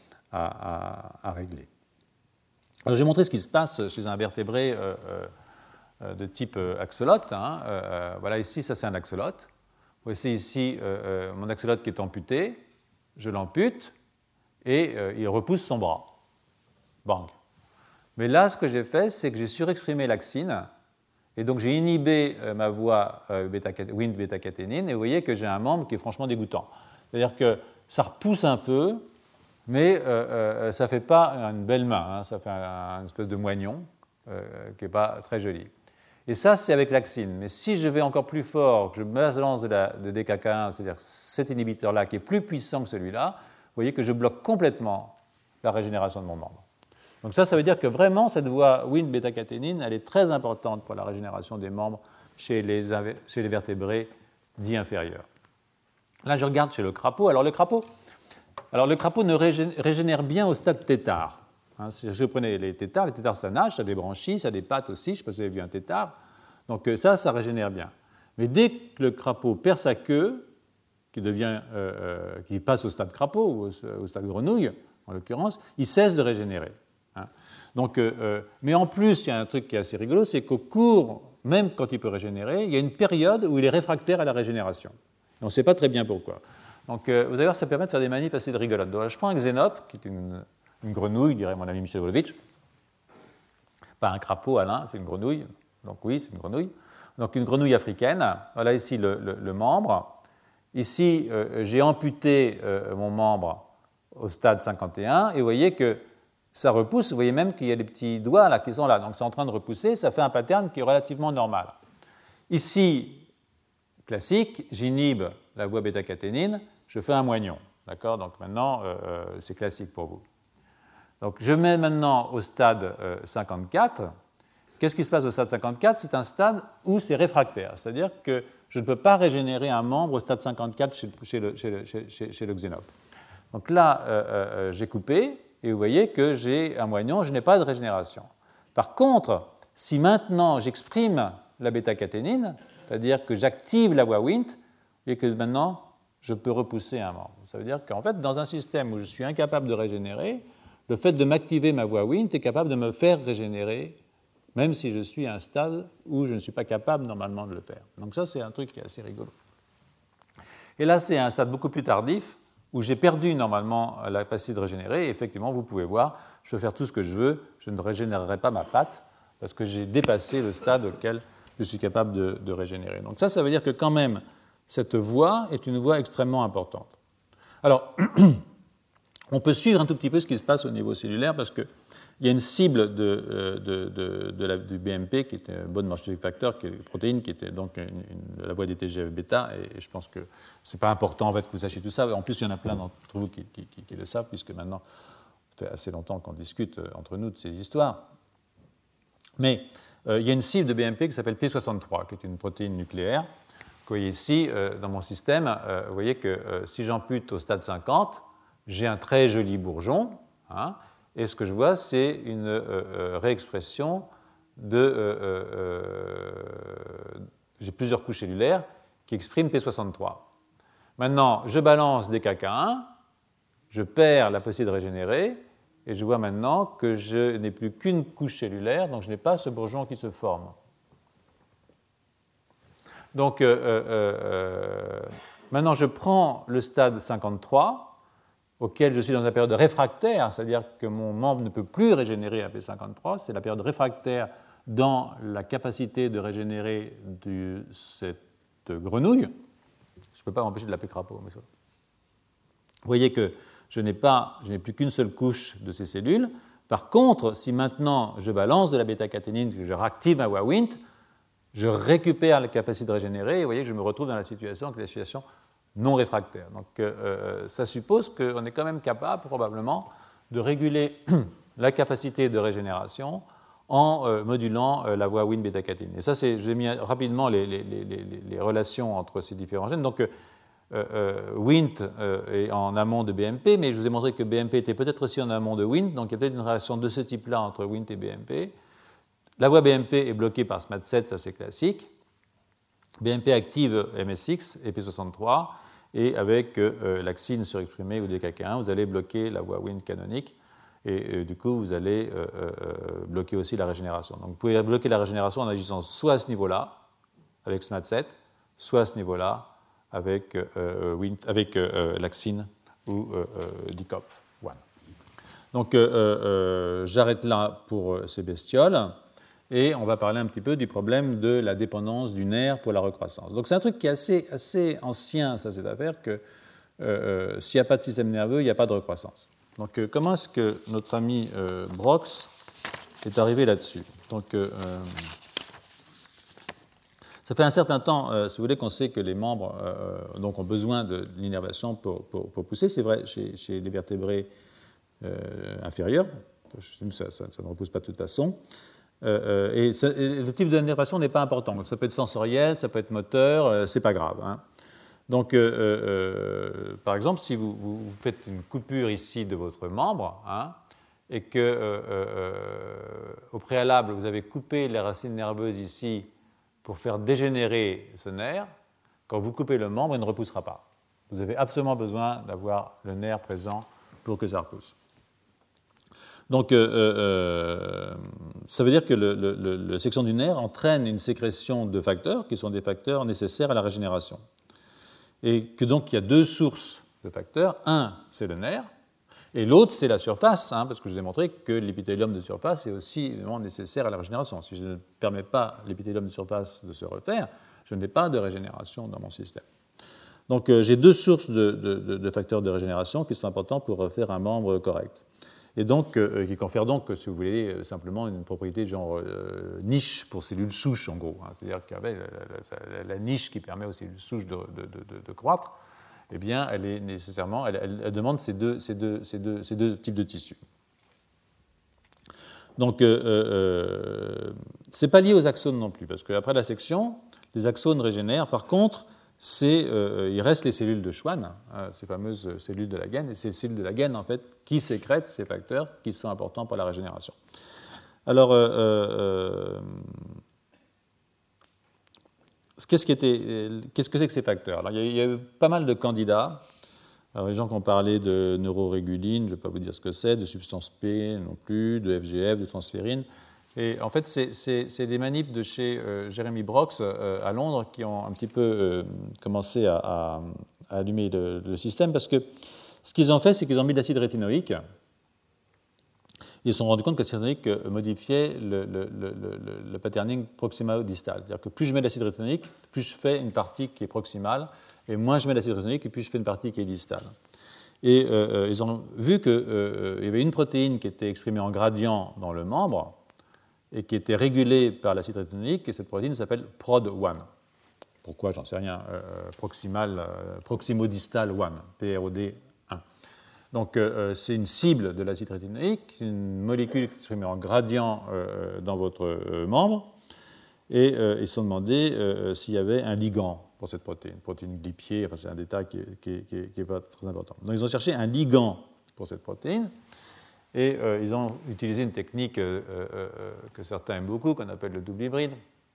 à régler. Alors, j'ai montré ce qui se passe chez un vertébré de type axolote. Hein. Voilà, ici, ça c'est un axolote. Vous voyez ici mon axolote qui est amputé. Je l'ampute et il repousse son bras. Bang. Mais là, ce que j'ai fait, c'est que j'ai surexprimé l'axine et donc j'ai inhibé ma voie Wnt bêta-caténine et vous voyez que j'ai un membre qui est franchement dégoûtant. C'est-à-dire que ça repousse un peu, mais ça ne fait pas une belle main, hein, ça fait une espèce de moignon qui n'est pas très joli. Et ça, c'est avec l'axine. Mais si je vais encore plus fort, que je balance de DKK1, c'est-à-dire cet inhibiteur-là qui est plus puissant que celui-là, vous voyez que je bloque complètement la régénération de mon membre. Donc ça veut dire que vraiment, cette voie Wnt bêta-caténine, elle est très importante pour la régénération des membres chez les vertébrés dits inférieurs. Là, je regarde chez le crapaud. Alors, le crapaud ne régénère bien au stade tétard. Hein, si vous prenez les tétards ça nage, ça a des branchies, ça a des pattes aussi, je ne sais pas si vous avez vu un tétard. Donc ça régénère bien. Mais dès que le crapaud perd sa queue, qui passe au stade crapaud ou au stade grenouille, en l'occurrence, il cesse de régénérer. Hein. Donc, mais en plus, il y a un truc qui est assez rigolo, c'est qu'au cours, même quand il peut régénérer, il y a une période où il est réfractaire à la régénération. Et on ne sait pas très bien pourquoi. Donc vous allez voir, ça permet de faire des manips assez rigolotes. Donc, je prends un xénope, qui est une grenouille, dirait mon ami Michel Wolovitch. Pas un crapaud, Alain, c'est une grenouille. Donc oui, c'est une grenouille. Donc une grenouille africaine. Voilà ici le membre. Ici, j'ai amputé mon membre au stade 51 et vous voyez que ça repousse. Vous voyez même qu'il y a des petits doigts là qui sont là. Donc c'est en train de repousser. Ça fait un pattern qui est relativement normal. Ici, classique, j'inhibe la voie bêta-caténine, je fais un moignon. D'accord ? Donc maintenant, c'est classique pour vous. Donc, je mets maintenant au stade 54. Qu'est-ce qui se passe au stade 54 ? C'est un stade où c'est réfractaire, c'est-à-dire que je ne peux pas régénérer un membre au stade 54 chez le xénope. Donc là, j'ai coupé, et vous voyez que j'ai un moignon, je n'ai pas de régénération. Par contre, si maintenant j'exprime la bêta-caténine, c'est-à-dire que j'active la voie Wnt, vous voyez que maintenant, je peux repousser un membre. Ça veut dire qu'en fait, dans un système où je suis incapable de régénérer, le fait de m'activer ma voie Wnt est capable de me faire régénérer même si je suis à un stade où je ne suis pas capable normalement de le faire. Donc ça, c'est un truc qui est assez rigolo. Et là, c'est un stade beaucoup plus tardif, où j'ai perdu normalement la capacité de régénérer, et effectivement, vous pouvez voir, je peux faire tout ce que je veux, je ne régénérerai pas ma patte, parce que j'ai dépassé le stade auquel je suis capable de régénérer. Donc ça veut dire que quand même, cette voie est une voie extrêmement importante. Alors, on peut suivre un tout petit peu ce qui se passe au niveau cellulaire, parce qu'il y a une cible du BMP, qui était un bon morphogenetic factor, qui est une protéine, qui était donc la voie des TGF-bêta, et je pense que ce n'est pas important en fait, que vous sachiez tout ça. En plus, il y en a plein d'entre vous qui le savent, puisque maintenant, ça fait assez longtemps qu'on discute entre nous de ces histoires. Mais il y a une cible de BMP qui s'appelle P63, qui est une protéine nucléaire. Vous voyez ici, dans mon système, vous voyez que si j'ampute au stade 50, j'ai un très joli bourgeon, hein, et ce que je vois, c'est une réexpression j'ai plusieurs couches cellulaires qui expriment P63. Maintenant, je balance des KK1, je perds la possibilité de régénérer, et je vois maintenant que je n'ai plus qu'une couche cellulaire, donc je n'ai pas ce bourgeon qui se forme. Donc, maintenant, je prends le stade 53, auquel je suis dans la période réfractaire, c'est-à-dire que mon membre ne peut plus régénérer à P53, c'est la période réfractaire dans la capacité de régénérer de cette grenouille. Je ne peux pas m'empêcher de l'appeler crapaud. Mais ça. Vous voyez que je n'ai plus qu'une seule couche de ces cellules. Par contre, si maintenant je balance de la bêta-caténine, que je réactive ma voie Wnt, je récupère la capacité de régénérer, et vous voyez que je me retrouve dans la situation qui est la situation non réfractaire. Donc ça suppose qu'on est quand même capable, probablement, de réguler la capacité de régénération en modulant la voie Wnt bêta-caténine. Et ça, j'ai mis rapidement les relations entre ces différents gènes. Donc Wnt est en amont de BMP, mais je vous ai montré que BMP était peut-être aussi en amont de Wnt, donc il y a peut-être une relation de ce type-là entre Wnt et BMP. La voie BMP est bloquée par SMAD7, ça c'est classique. BMP active MSX et P63, et avec l'axine surexprimée ou DKK1, vous allez bloquer la voie Wnt canonique, et du coup vous allez bloquer aussi la régénération. Donc vous pouvez bloquer la régénération en agissant soit à ce niveau-là, avec SMAD7, soit à ce niveau-là, avec l'axine ou DKOP1. Donc j'arrête là pour ces bestioles. Et on va parler un petit peu du problème de la dépendance du nerf pour la recroissance. Donc c'est un truc qui est assez ancien, ça, cette affaire, que s'il n'y a pas de système nerveux, il n'y a pas de recroissance. Donc comment est-ce que notre ami Brox est arrivé là-dessus? Donc ça fait un certain temps, si vous voulez, qu'on sait que les membres donc ont besoin de l'innervation pour pousser. C'est vrai chez les vertébrés inférieurs. Ça ne repousse pas de toute façon. Et le type d'innervation n'est pas important. Donc ça peut être sensoriel, ça peut être moteur, c'est pas grave. Hein. Donc, par exemple, si vous faites une coupure ici de votre membre, hein, et que au préalable vous avez coupé les racines nerveuses ici pour faire dégénérer ce nerf, quand vous coupez le membre, il ne repoussera pas. Vous avez absolument besoin d'avoir le nerf présent pour que ça repousse. Donc, ça veut dire que la section du nerf entraîne une sécrétion de facteurs qui sont des facteurs nécessaires à la régénération. Et que donc il y a deux sources de facteurs. Un, c'est le nerf, et l'autre, c'est la surface, hein, parce que je vous ai montré que l'épithélium de surface est aussi évidemment nécessaire à la régénération. Si je ne permets pas l'épithélium de surface de se refaire, je n'ai pas de régénération dans mon système. Donc, j'ai deux sources de facteurs de régénération qui sont importants pour refaire un membre correct. Et donc, qui confère donc, si vous voulez, simplement une propriété genre niche pour cellules souches, en gros. Hein. C'est-à-dire que la niche qui permet aux cellules souches de croître, eh bien, elle est nécessairement, elle demande ces deux types de tissus. Donc, ce n'est pas lié aux axones non plus, parce qu'après la section, les axones régénèrent. Par contre, il reste les cellules de Schwann, ces fameuses cellules de la gaine, et c'est les cellules de la gaine en fait qui sécrètent ces facteurs qui sont importants pour la régénération. Alors, qu'est-ce que c'est que ces facteurs? Alors, il y a eu pas mal de candidats. Alors, les gens qui ont parlé de neuroréguline, je ne vais pas vous dire ce que c'est, de substance P non plus, de FGF, de transférine. Et en fait, c'est des manips de chez Jeremy Brooks à Londres qui ont un petit peu commencé à allumer le système, parce que ce qu'ils ont fait, c'est qu'ils ont mis de l'acide rétinoïque. Ils se sont rendus compte que l'acide rétinoïque modifiait le patterning proximo-distal. C'est-à-dire que plus je mets de l'acide rétinoïque, plus je fais une partie qui est proximale, et moins je mets d'acide rétinoïque, et plus je fais une partie qui est distale. Et ils ont vu qu'il y avait une protéine qui était exprimée en gradient dans le membre et qui était régulée par l'acide rétinoïque, et cette protéine s'appelle PROD1. Pourquoi, j'en sais rien, proximodistal 1, PROD1. Donc c'est une cible de l'acide rétinoïque, une molécule exprimée en gradient dans votre membre, et ils se sont demandé s'il y avait un ligand pour cette protéine glypier, enfin c'est un détail qui n'est pas très important. Donc ils ont cherché un ligand pour cette protéine, et ils ont utilisé une technique que certains aiment beaucoup, qu'on appelle le double hybride,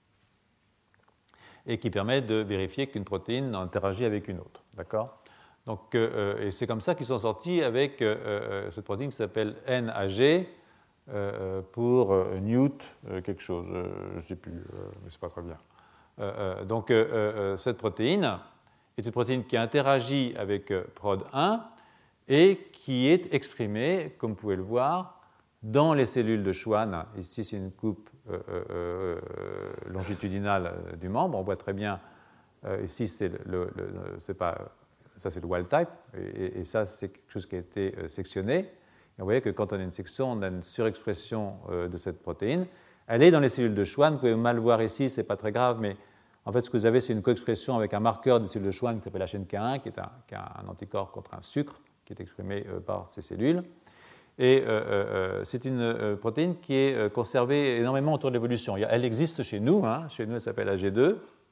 et qui permet de vérifier qu'une protéine interagit avec une autre. D'accord ? Donc, et c'est comme ça qu'ils sont sortis avec cette protéine qui s'appelle NAG pour Newt quelque chose, je ne sais plus, mais c'est pas très bien. Donc cette protéine est une protéine qui interagit avec PROD1 et qui est exprimée, comme vous pouvez le voir, dans les cellules de Schwann. Ici, c'est une coupe longitudinale du membre. On voit très bien, ici, c'est pas, ça c'est le wild type, et ça c'est quelque chose qui a été sectionné. Et vous voyez que quand on a une section, on a une surexpression de cette protéine. Elle est dans les cellules de Schwann. Vous pouvez mal voir ici, c'est pas très grave, mais en fait, ce que vous avez, c'est une co-expression avec un marqueur de cellules de Schwann qui s'appelle HNK1, qui est un anticorps contre un sucre, qui est exprimé par ces cellules. Et c'est une protéine qui est conservée énormément autour de l'évolution. Elle existe chez nous, chez nous elle s'appelle AG2,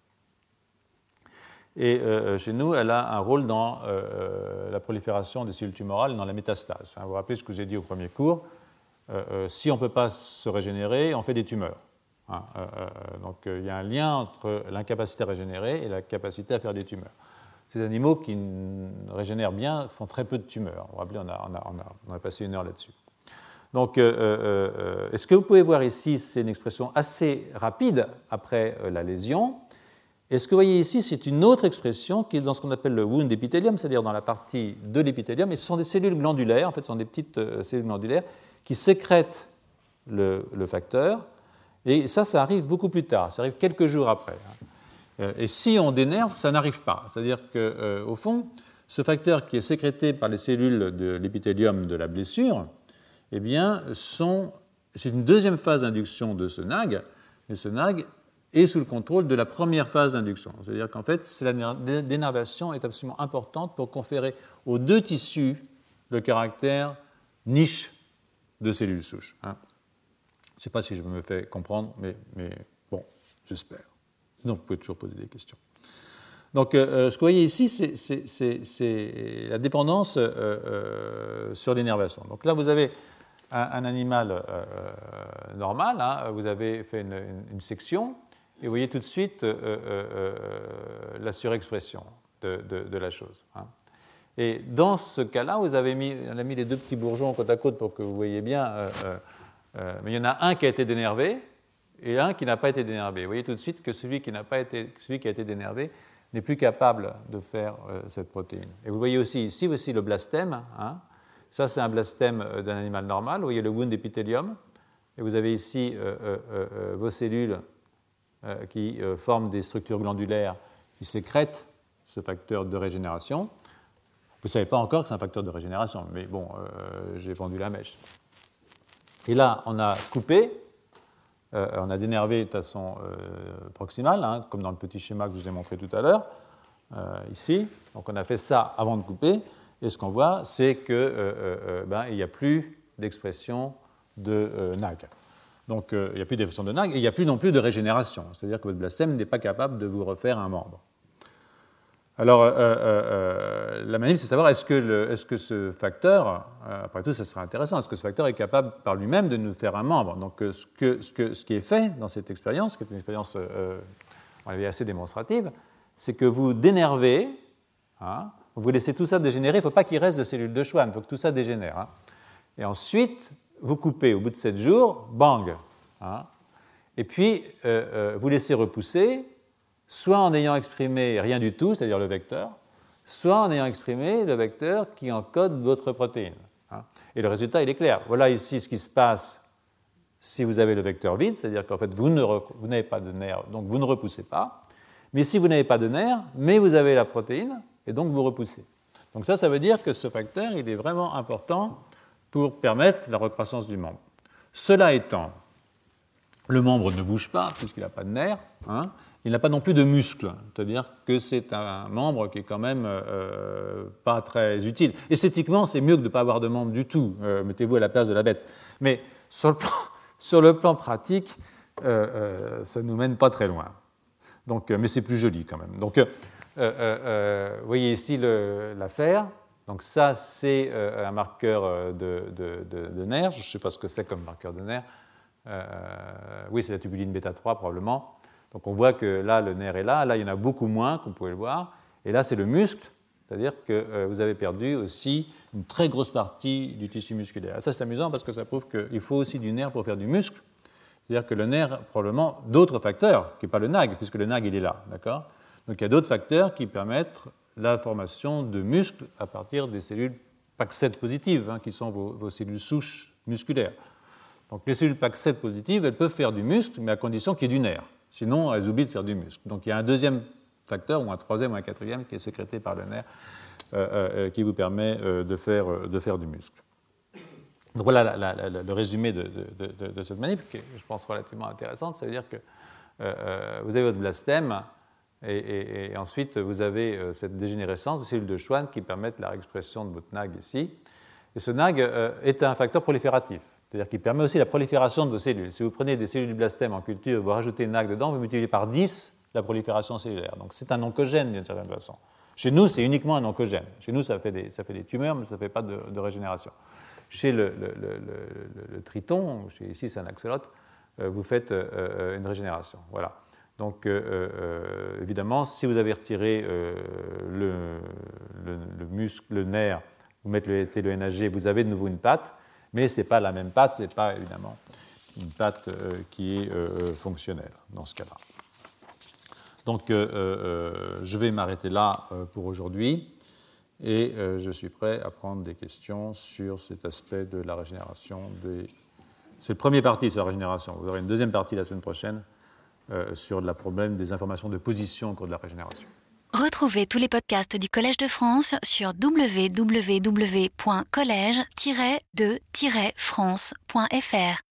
et chez nous elle a un rôle dans la prolifération des cellules tumorales, dans la métastase. Vous vous rappelez ce que je vous ai dit au premier cours, si on ne peut pas se régénérer, on fait des tumeurs. Donc il y a un lien entre l'incapacité à régénérer et la capacité à faire des tumeurs. Ces animaux qui régénèrent bien font très peu de tumeurs. Vous vous rappelez, on a passé une heure là-dessus. Donc, ce que vous pouvez voir ici, c'est une expression assez rapide après la lésion. Et ce que vous voyez ici, c'est une autre expression qui est dans ce qu'on appelle le wound epithelium, c'est-à-dire dans la partie de l'épithélium. Et ce sont des cellules glandulaires, en fait, ce sont des petites cellules glandulaires qui sécrètent le facteur. Et ça arrive beaucoup plus tard, ça arrive quelques jours après. Et si on dénerve, ça n'arrive pas. C'est-à-dire qu'au fond, ce facteur qui est sécrété par les cellules de l'épithélium de la blessure, eh bien, c'est une deuxième phase d'induction de ce NAG, et ce NAG est sous le contrôle de la première phase d'induction. C'est-à-dire qu'en fait, la dénervation est absolument importante pour conférer aux deux tissus le caractère niche de cellules souches. Je ne sais pas si je me fais comprendre, mais bon, j'espère. Donc, vous pouvez toujours poser des questions. Donc, ce que vous voyez ici, c'est la dépendance sur l'énervation. Donc là, vous avez un animal normal, vous avez fait une section, et vous voyez tout de suite la surexpression de la chose. Et dans ce cas-là, on a mis les deux petits bourgeons côte à côte pour que vous voyez bien, mais il y en a un qui a été dénervé et un qui n'a pas été dénervé. Vous voyez tout de suite que celui qui a été dénervé n'est plus capable de faire cette protéine. Et vous voyez aussi ici le blastème. Ça, c'est un blastème d'un animal normal. Vous voyez le wound epithelium. Et vous avez ici vos cellules qui forment des structures glandulaires qui sécrètent ce facteur de régénération. Vous ne savez pas encore que c'est un facteur de régénération, mais bon, j'ai vendu la mèche. Et là, on a coupé, on a dénervé de façon proximale, comme dans le petit schéma que je vous ai montré tout à l'heure, ici. Donc on a fait ça avant de couper, et ce qu'on voit, c'est qu'il n'y a plus d'expression de NAG. Donc il n'y a plus d'expression de NAG, et il n'y a plus non plus de régénération. C'est-à-dire que votre blastème n'est pas capable de vous refaire un membre. Alors, la manip, c'est de savoir est-ce que ce facteur, après tout, ça sera intéressant, est-ce que ce facteur est capable par lui-même de nous faire un membre. Donc, ce qui est fait dans cette expérience, qui est une expérience assez démonstrative, c'est que vous dénervez, vous laissez tout ça dégénérer, il ne faut pas qu'il reste de cellules de Schwann, il faut que tout ça dégénère. Et ensuite, vous coupez au bout de 7 jours, bang, hein, et puis vous laissez repousser, soit en ayant exprimé rien du tout, c'est-à-dire le vecteur, soit en ayant exprimé le vecteur qui encode votre protéine. Hein. Et le résultat, il est clair. Voilà ici ce qui se passe si vous avez le vecteur vide, c'est-à-dire qu'en fait, vous n'avez pas de nerf, donc vous ne repoussez pas. Mais si vous n'avez pas de nerf, mais vous avez la protéine, et donc vous repoussez. Donc ça veut dire que ce facteur, il est vraiment important pour permettre la recroissance du membre. Cela étant, le membre ne bouge pas, puisqu'il n'a pas de nerf, hein. Il n'a pas non plus de muscles, c'est-à-dire que c'est un membre qui est quand même pas très utile. Esthétiquement, c'est mieux que de ne pas avoir de membre du tout, mettez-vous à la place de la bête. Mais sur le plan pratique, ça ne nous mène pas très loin. Donc, mais c'est plus joli quand même. Donc, vous voyez ici l'affaire. Donc ça, c'est un marqueur de nerf. Je ne sais pas ce que c'est comme marqueur de nerf. Oui, c'est la tubuline bêta-3 probablement. Donc on voit que là, le nerf est là. Là, il y en a beaucoup moins, comme vous pouvez le voir. Et là, c'est le muscle. C'est-à-dire que vous avez perdu aussi une très grosse partie du tissu musculaire. Et ça, c'est amusant parce que ça prouve qu'il faut aussi du nerf pour faire du muscle. C'est-à-dire que le nerf, probablement, d'autres facteurs, qui n'est pas le NAG, puisque le NAG, il est là. D'accord ? Donc il y a d'autres facteurs qui permettent la formation de muscles à partir des cellules PAX7 positives, hein, qui sont vos cellules souches musculaires. Donc les cellules PAX7 positives, elles peuvent faire du muscle, mais à condition qu'il y ait du nerf. Sinon, elles oublient de faire du muscle. Donc il y a un deuxième facteur, ou un troisième, ou un quatrième, qui est sécrété par le nerf, qui vous permet de faire du muscle. Donc voilà le résumé de cette manip, qui est, je pense, relativement intéressante. Ça veut dire que vous avez votre blastème, et ensuite vous avez cette dégénérescence de cellules de Schwann qui permettent la réexpression de votre NAG ici. Et ce NAG est un facteur prolifératif, c'est-à-dire qu'il permet aussi la prolifération de vos cellules. Si vous prenez des cellules du blastème en culture, vous rajoutez une NAG dedans, vous multipliez par 10 la prolifération cellulaire. Donc c'est un oncogène d'une certaine façon. Chez nous, c'est uniquement un oncogène. Chez nous, ça fait des tumeurs, mais ça ne fait pas de régénération. Chez le triton, ici c'est un axolote, vous faites une régénération. Voilà. Donc évidemment, si vous avez retiré le muscle, le nerf, vous mettez le NAG, vous avez de nouveau une patte, mais ce n'est pas la même patte, ce n'est pas évidemment une patte qui est fonctionnelle dans ce cas-là. Donc je vais m'arrêter là pour aujourd'hui. Et je suis prêt à prendre des questions sur cet aspect de la régénération. C'est le premier parti sur la régénération. Vous aurez une deuxième partie la semaine prochaine sur le problème des informations de position au cours de la régénération. Retrouvez tous les podcasts du Collège de France sur www.college-de-france.fr.